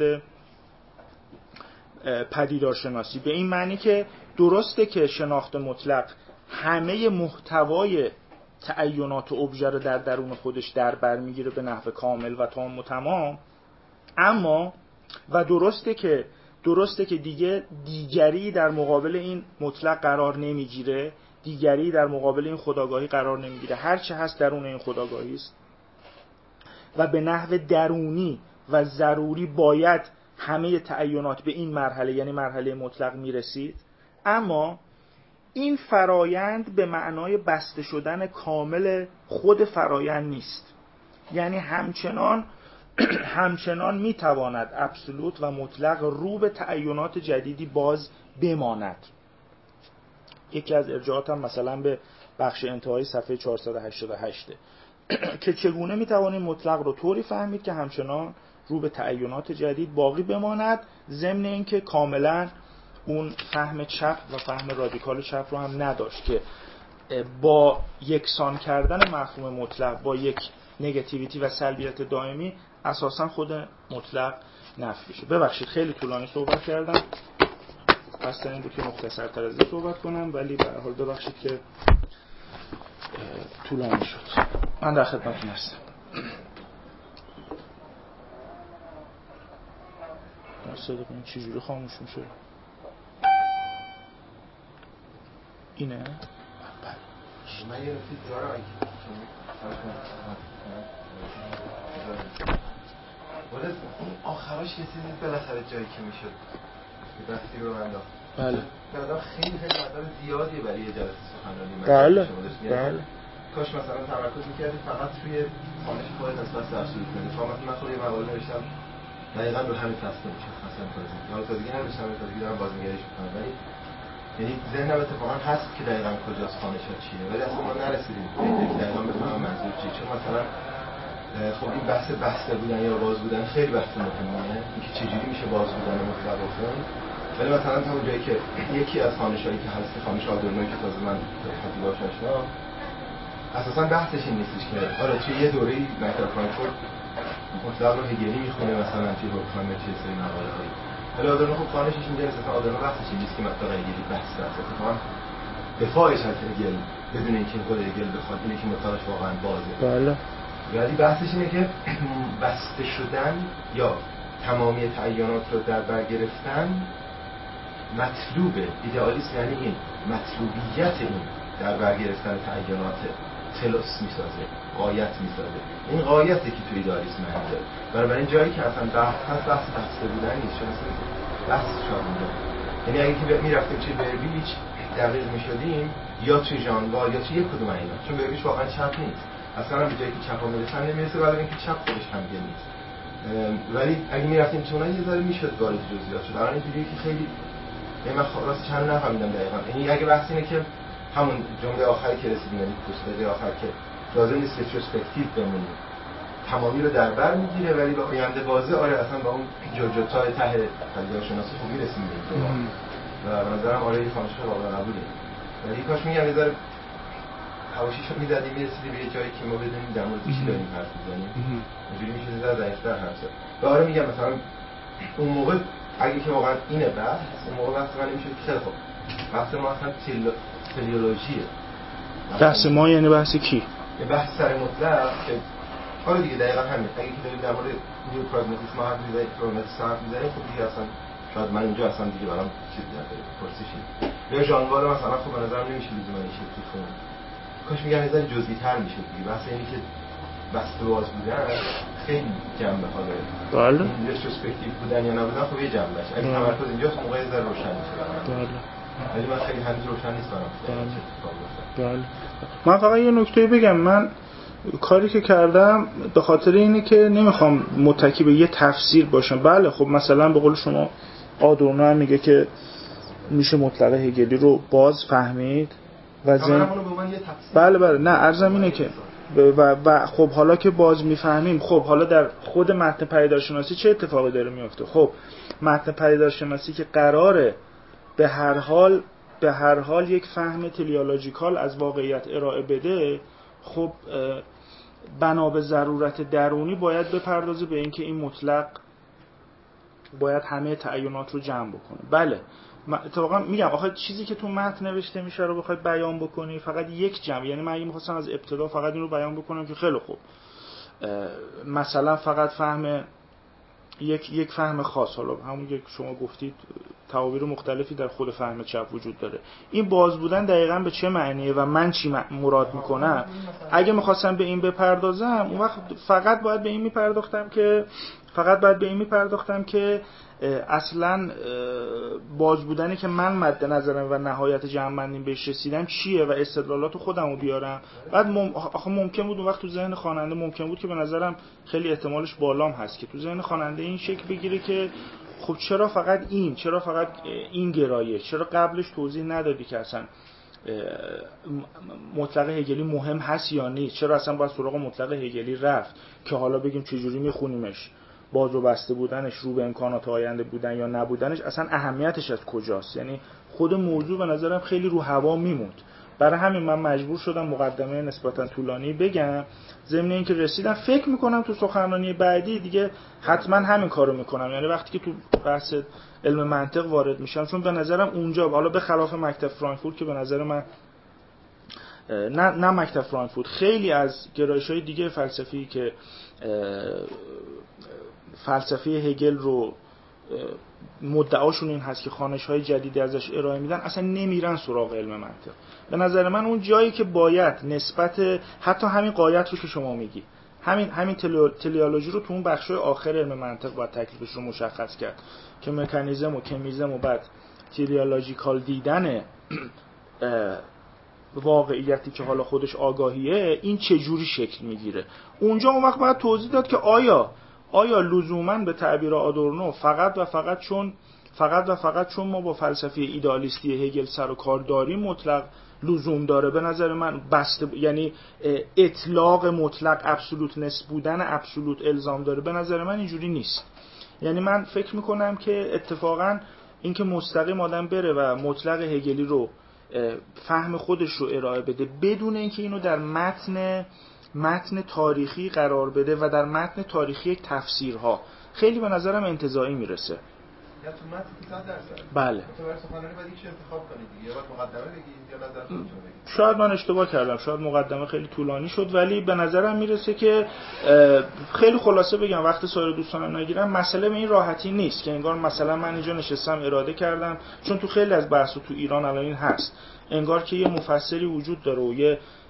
پدیدارشناسی. به این معنی که درسته که شناخت مطلق همه محتوای تعینات و ابژه رو در درون خودش در بر میگیره به نحو کامل و تام و تمام، اما و درسته که درسته که دیگه دیگری در مقابل این مطلق قرار نمیگیره، دیگری در مقابل این خودآگاهی قرار نمیگیره، هر چه هست درون این خودآگاهی است و به نحو درونی و ضروری باید همه تعینات به این مرحله یعنی مرحله مطلق میرسید. اما این فرایند به معنای بسته شدن کامل خود فرایند نیست. یعنی همچنان همچنان میتواند ابسولوت و مطلق رو به تعینات جدیدی باز بماند. یکی از ارجاعات هم مثلا به بخش انتهایی صفحه چهارصد و هشتاد و هشت که چگونه میتوانیم مطلق رو طوری فهمید که همچنان رو به تعینات جدید باقی بماند، ضمن اینکه کاملا اون فهم چپ و فهم رادیکال چپ رو هم نداشت که با یکسان کردن مفهوم مطلق با یک نگاتیویتی و سلبیت دائمی اساسا خود مطلق نفی بشه. ببخشید خیلی طولانی صحبت کردم، قصد این بود که مختصرتر از این صحبت کنم، ولی به هر حال ببخشید که طولانی شد. من در خدمتتون هستم. صدا این چجوری خاموش میشه؟ اینه؟
من یه رفید دارم ولی اون آخراش رسیدید بالاخره جایی که میشد بستی رو من داشت.
بله
بعدا خیلی خیلی مقدار زیادیه برای یه جلسه سخنرانی.
بله بله
کاش مثلا تمرکز میکردید فقط روی خانش خودت از بس درس شروع کنید. چون من خود یه مقاله نوشتم دقیقاً رو همین فصل مشخصا تازگی حالا تازگی نمیشم تازگی دارم بازنگریش میکنم، ولی یعنی ذهنم اتفاقا هست که دقیقاً کجاست خانش‌ها چیه، ولی اصلا ما نرسیدیم به اینکه دقیقاً بفهمم منظور چیه. چون مثلا خب این بحث بسته بودن یا باز بودن خیلی بحث مهمه، اینکه چجوری میشه باز بودن مطلق بخون. ولی مثلا تا اونجایی که یکی از خانش‌هایی که هست خانش آدورنوی که تازه من خاطی باش آشنام، اساساً بحثش این نیستش که آره توی یه دوره‌ای مایکل فرانکفورت مطلق رو هگلی میخونه مثلا توی حکم چه سری مقاله‌ای، ولی آدورنو خب خانشش اینجا مثلا آدورنو بحثش این نیست که مطلق هگلی بحث است، اتفاقاً دفاعش از هگل بدون اینکه خود هگل بخواد اینه که مطلقش واقعاً بازه.
بله.
یعنی بحثش اینه که بسته شدن یا تمامی تعینات رو در بر گرفتن مطلوبه. ایدئالیسم یعنی این مطلوبیت این در بر گرفتن تعینات تلوس میسازه، غایت میسازه. این غایتی که توی ایدئالیسم هست. برای این جایی که اصلا بحث هست بحث بسته بودن نیست، چون اصلا بحث شامونده. یعنی اگه که میرفتیم چه بربیچ دقیق میشدیم یا توی ژانوار یا توی یک کدوم اینا، چون بربیچ واقعا چپ نیست. اصلا هم به جایی که چپ ها میرسن نمیرسه، برای اینکه چپ خودش هم نیست. ولی اگه میرفتیم تو اون یه ذره میشد وارد جزئیات شد. الان اینجوریه که خیلی یعنی من راست چند نفهمیدم دقیقاً. یعنی اگه بحث اینه که همون جمله آخری که رسیدیم، یعنی پست‌های آخر که لازم نیست رتروسپکتیو بمونیم، تمامی رو در بر میگیره، ولی به آینده بازه آره اصلا با اون جوجوتای ته پدیدار شناسی خوبی رسیدیم و به نظرم آره یه فانکشن قابل قبوله. ولی کاش میگم یه ذره حواشیشو میدادیم میرسیدیم به یه جایی که ما بدونیم در مورد چی داریم حرف میزنیم، اینجوری میشه یه ذره ضعیف‌تر حرف زد. و آره میگم مثلا اون موقع اگه که واقعا اینه بحث، اون موقع بحث من میشه خیلی خوب بحث ما اصلا تلیولوژیه.
بحث ما یعنی بحث کی؟
یه بحث سر مطلق که آره دیگه دقیقاً همین. اگه که داریم در مورد نیو پراگماتیسم حرف میزنیم، پراگماتیسم حرف میزنیم، خب دیگه اصلا شاید من اینجا اصلا دیگه برام چیزی نداره پرسشی. یا ژانوار مثلا خب به نظر نمیشه لزوما این شکلی خون. کاش میگم یه ذره جزئی‌تر میشه دیگه. بحث اینی که بسته باز بودن خیلی جنبه ها داره.
بله.
رتروسپکتیو بودن یا نبودن خب یه جنبهش. اگه تمرکز اینجا خب موقع یه ذره روشن میشه برام. بله. ولی من خیلی هنوز روشن نیست برام.
بله. من فقط یه نکته بگم، من کاری که کردم به خاطر اینه که نمیخوام متکی به یه تفسیر باشم. بله خب مثلا به قول شما آدورنو هم میگه که میشه مطلق هگلی رو باز فهمید و زن... بله بله نه عرضم اینه که و, و خب حالا که باز میفهمیم، خب حالا در خود متن پدیدارشناسی چه اتفاقی داره میفته؟ خب متن پدیدارشناسی که قراره به هر حال به هر حال یک فهم تلیولوژیکال از واقعیت ارائه بده، خب بنا به ضرورت درونی باید بپردازه به اینکه این مطلق باید همه تعینات رو جمع بکنه. بله اتفاقا میگم آخه چیزی که تو متن نوشته میشه رو بخوای بیان بکنی فقط یک جمع، یعنی من اگه می‌خواستم از ابتدا فقط این رو بیان بکنم که خیلی خوب مثلا فقط فهم یک یک فهم خاص، حالا همون یک شما گفتید تعابیر مختلفی در خود فهم چپ وجود داره، این باز بودن دقیقاً به چه معنیه و من چی مراد میکنم؟ اگه میخواستم به این بپردازم اون وقت فقط باید به این میپرداختم که فقط باید به این میپرداختم که اصلا باز بودنی که من مد نظرم و نهایت جمع‌بندیم بهش رسیدم چیه و استدلالات خودم رو بیارم. بعد مم... آخه ممکن بود اون وقت تو ذهن خواننده ممکن بود که به نظرم خیلی احتمالش بالام هست که تو ذهن خواننده این شکل بگیره که خب چرا فقط این چرا فقط این گرایش، چرا قبلش توضیح ندادی که اصلا مطلق هگلی مهم هست یا نیست، چرا اصلا باید سراغ مطلق هگلی رفت که حالا بگیم چجوری میخونیمش، باز و بسته بودنش، رو به امکانات آینده بودن یا نبودنش، اصلا اهمیتش از کجاست؟ یعنی خود موضوع به نظرم خیلی رو هوا میموند. برای همین من مجبور شدم مقدمه نسبتا طولانی بگم، ضمن اینکه رسیدم فکر میکنم تو سخنرانی بعدی دیگه حتما همین کارو میکنم، یعنی وقتی که تو بحث علم منطق وارد میشم، چون به نظرم اونجا حالا به خلاف مکتب فرانکفورت که به نظر من نه نه مکتب فرانکفورت، خیلی از گرایش‌های دیگه فلسفی که فلسفه هگل رو مدعاشون این هست که خوانش‌های جدیدی ازش ارائه میدن، اصلا نمیرن سراغ علم منطق. به نظر من اون جایی که باید نسبت حتی همین قایت رو که شما میگی، همین همین تلیولوژی رو تو اون بخشای آخر علم منطق باید تکلیفش رو مشخص کرد که مکانیزم و کمیزم و بعد تلیولوژیکال دیدن واقعیتی که حالا خودش آگاهیه این چه جوری شکل میگیره. اونجا اون وقت باید توضیح داد که آیا آیا لزوماً به تعبیر آدورنو فقط و فقط چون فقط و فقط چون ما با فلسفه ایدئالیستی هگل سر و کار داریم مطلق لزوم داره؟ به نظر من بسته، یعنی اطلاق مطلق ابسولوت نس بودن ابسولوت الزام داره؟ به نظر من اینجوری نیست. یعنی من فکر میکنم که اتفاقاً اینکه مستقیم آدم بره و مطلق هگلی رو فهم خودش رو ارائه بده بدون اینکه اینو در متن متن تاریخی قرار بده و در متن تاریخی یک تفسیرها، خیلی به نظرم انتزاعی میرسه.
یا تو متن صد درصد
بله.
تو برای سخنرانی باید چی انتخاب کنید دیگه، یا باید مقدمه بگید یا نظر خودتون بگید.
شاید من اشتباه کردم، شاید مقدمه خیلی طولانی شد، ولی به نظرم میرسه که خیلی خلاصه بگم وقت سایر دوستانم نگیرم، مسئله به این راحتی نیست که انگار مثلا من اینجا نشستم اراده کردم، چون تو خیلی از بحث تو ایران الان این هست، انگار که یه مفسری وجود داره و یه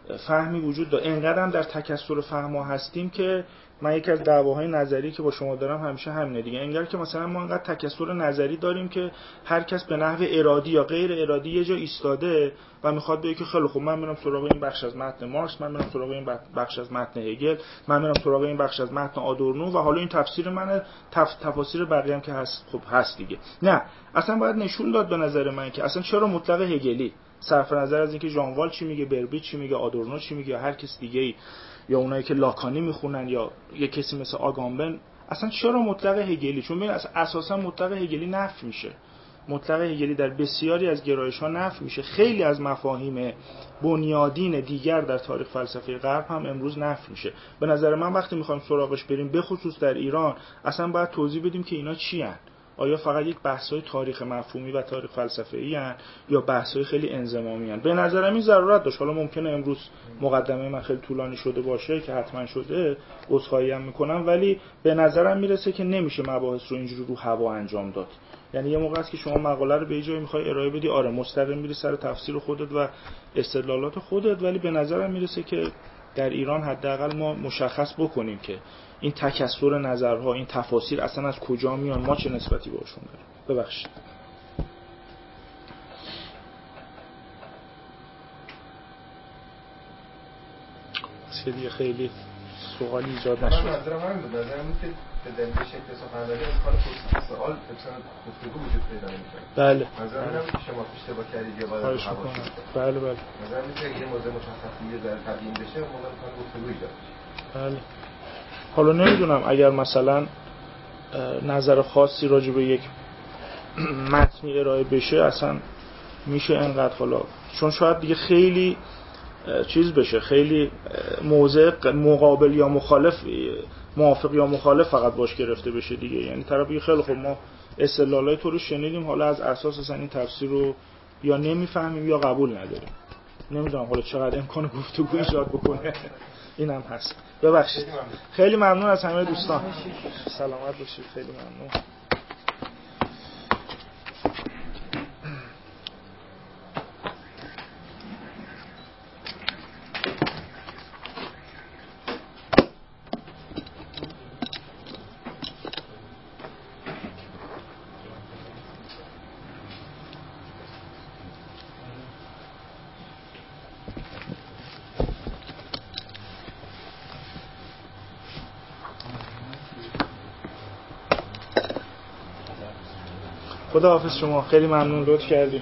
فهمی وجود داره. اینقدر هم در تکثر فهم‌ها هستیم که من یکی از دعواهای نظری که با شما دارم همیشه همینه دیگه. انگار که مثلا ما انقدر تکثر نظری داریم که هر کس به نحو ارادی یا غیر ارادی یه جا ایستاده و میخواد بگه که خیلی خوب من میرم سراغ این بخش از متن مارکس، من میرم سراغ این بخش از متن هگل، من میرم سراغ این بخش از متن آدورنو و حالا این تفسیر منه، تف... تفاسیر بقیه هم که هست خب هست دیگه. نه، اصلا باید نشون داد به نظر من که اصلا چرا مطلق هگلی، صرف نظر از اینکه ژانوال چی میگه، بربی چی میگه، آدورنو چی میگه، یا هر کس دیگه‌ای، یا اونایی که لاکانی میخونن یا یه کسی مثل آگامبن، اصلا چرا مطلق هگلی؟ چون ببین اساسا مطلق هگلی نفی میشه. مطلق هگلی در بسیاری از گرایش‌ها نفی میشه. خیلی از مفاهیم بنیادین دیگر در تاریخ فلسفه غرب هم امروز نفی میشه. به نظر من وقتی میخوایم سراغش بریم، به خصوص در ایران، اصلا باید توضیح بدیم که اینا چی هن. آیا فقط یک بحث‌های تاریخ مفهومی و تاریخ فلسفه‌ای هن یا بحث‌های خیلی انضمامی هن؟ به نظرم این ضرورت داشت. حالا ممکنه امروز مقدمه من خیلی طولانی شده باشه که حتما شده، عذرخواهی هم میکنم، ولی به نظرم میرسه که نمیشه مباحث رو اینجوری رو هوا انجام داد. یعنی یه موقع است که شما مقاله رو به یه جایی می‌خوای ارائه بدی، آره مستقیم میری سر تفسیر خودت و استدلالات خودت، ولی به نظرم میرسه که در ایران حداقل ما مشخص بکنیم که این تکثر نظرها، این تفاسیر اصلا از کجا میان، ما چه نسبتی باشون داریم. ببخشید. دیگه خیلی سوالی ایجاد نشد.
من نظرم همین بود. نظرم بود که به دلیل شکل سخنرانی امکان پرسش سوال بسیار گفتگو وجود پیدا می‌کنه.
بله.
نظرم اینه که شما اشتباه کردید یا باید
حواستون بله بله.
نظرم اینه که یه موضوع مشخصی یه ذره تبیین بشه، موقع امکان گفتگو ایجاد بشه.
بله. حالا نمیدونم اگر مثلا نظر خاصی راجع به یک متنی ارائه بشه اصلا میشه انقدر، حالا چون شاید دیگه خیلی چیز بشه، خیلی موضع مقابل یا مخالف، موافق یا مخالف فقط باش گرفته بشه دیگه. یعنی طرف بگه خیلی خب ما استدلالای تو رو شنیدیم، حالا از اساس اصلا این تفسیر رو یا نمیفهمیم یا قبول نداریم. نمیدونم حالا چقدر امکان گفتگو ایجاد بکنه. این هم هست. ببخشید. خیلی ممنون از همه دوستان. سلامت باشید. خیلی ممنون. خداحافظ شما. خیلی ممنون، لطف کردید.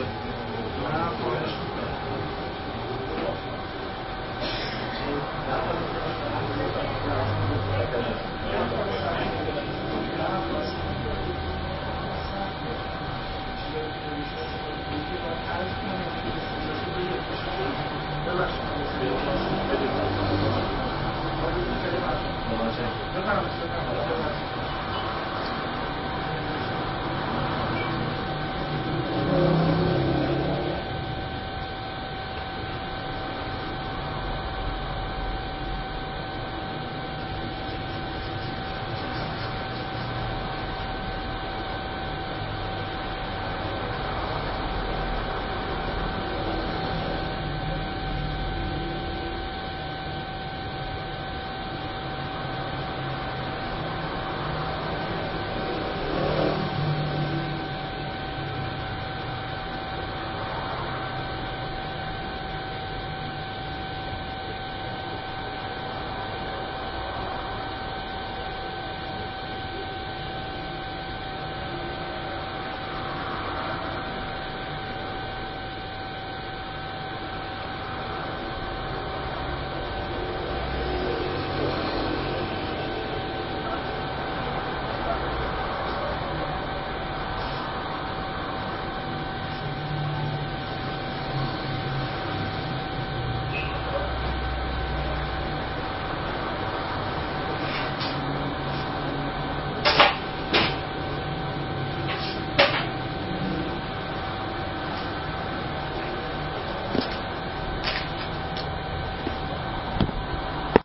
Thank you.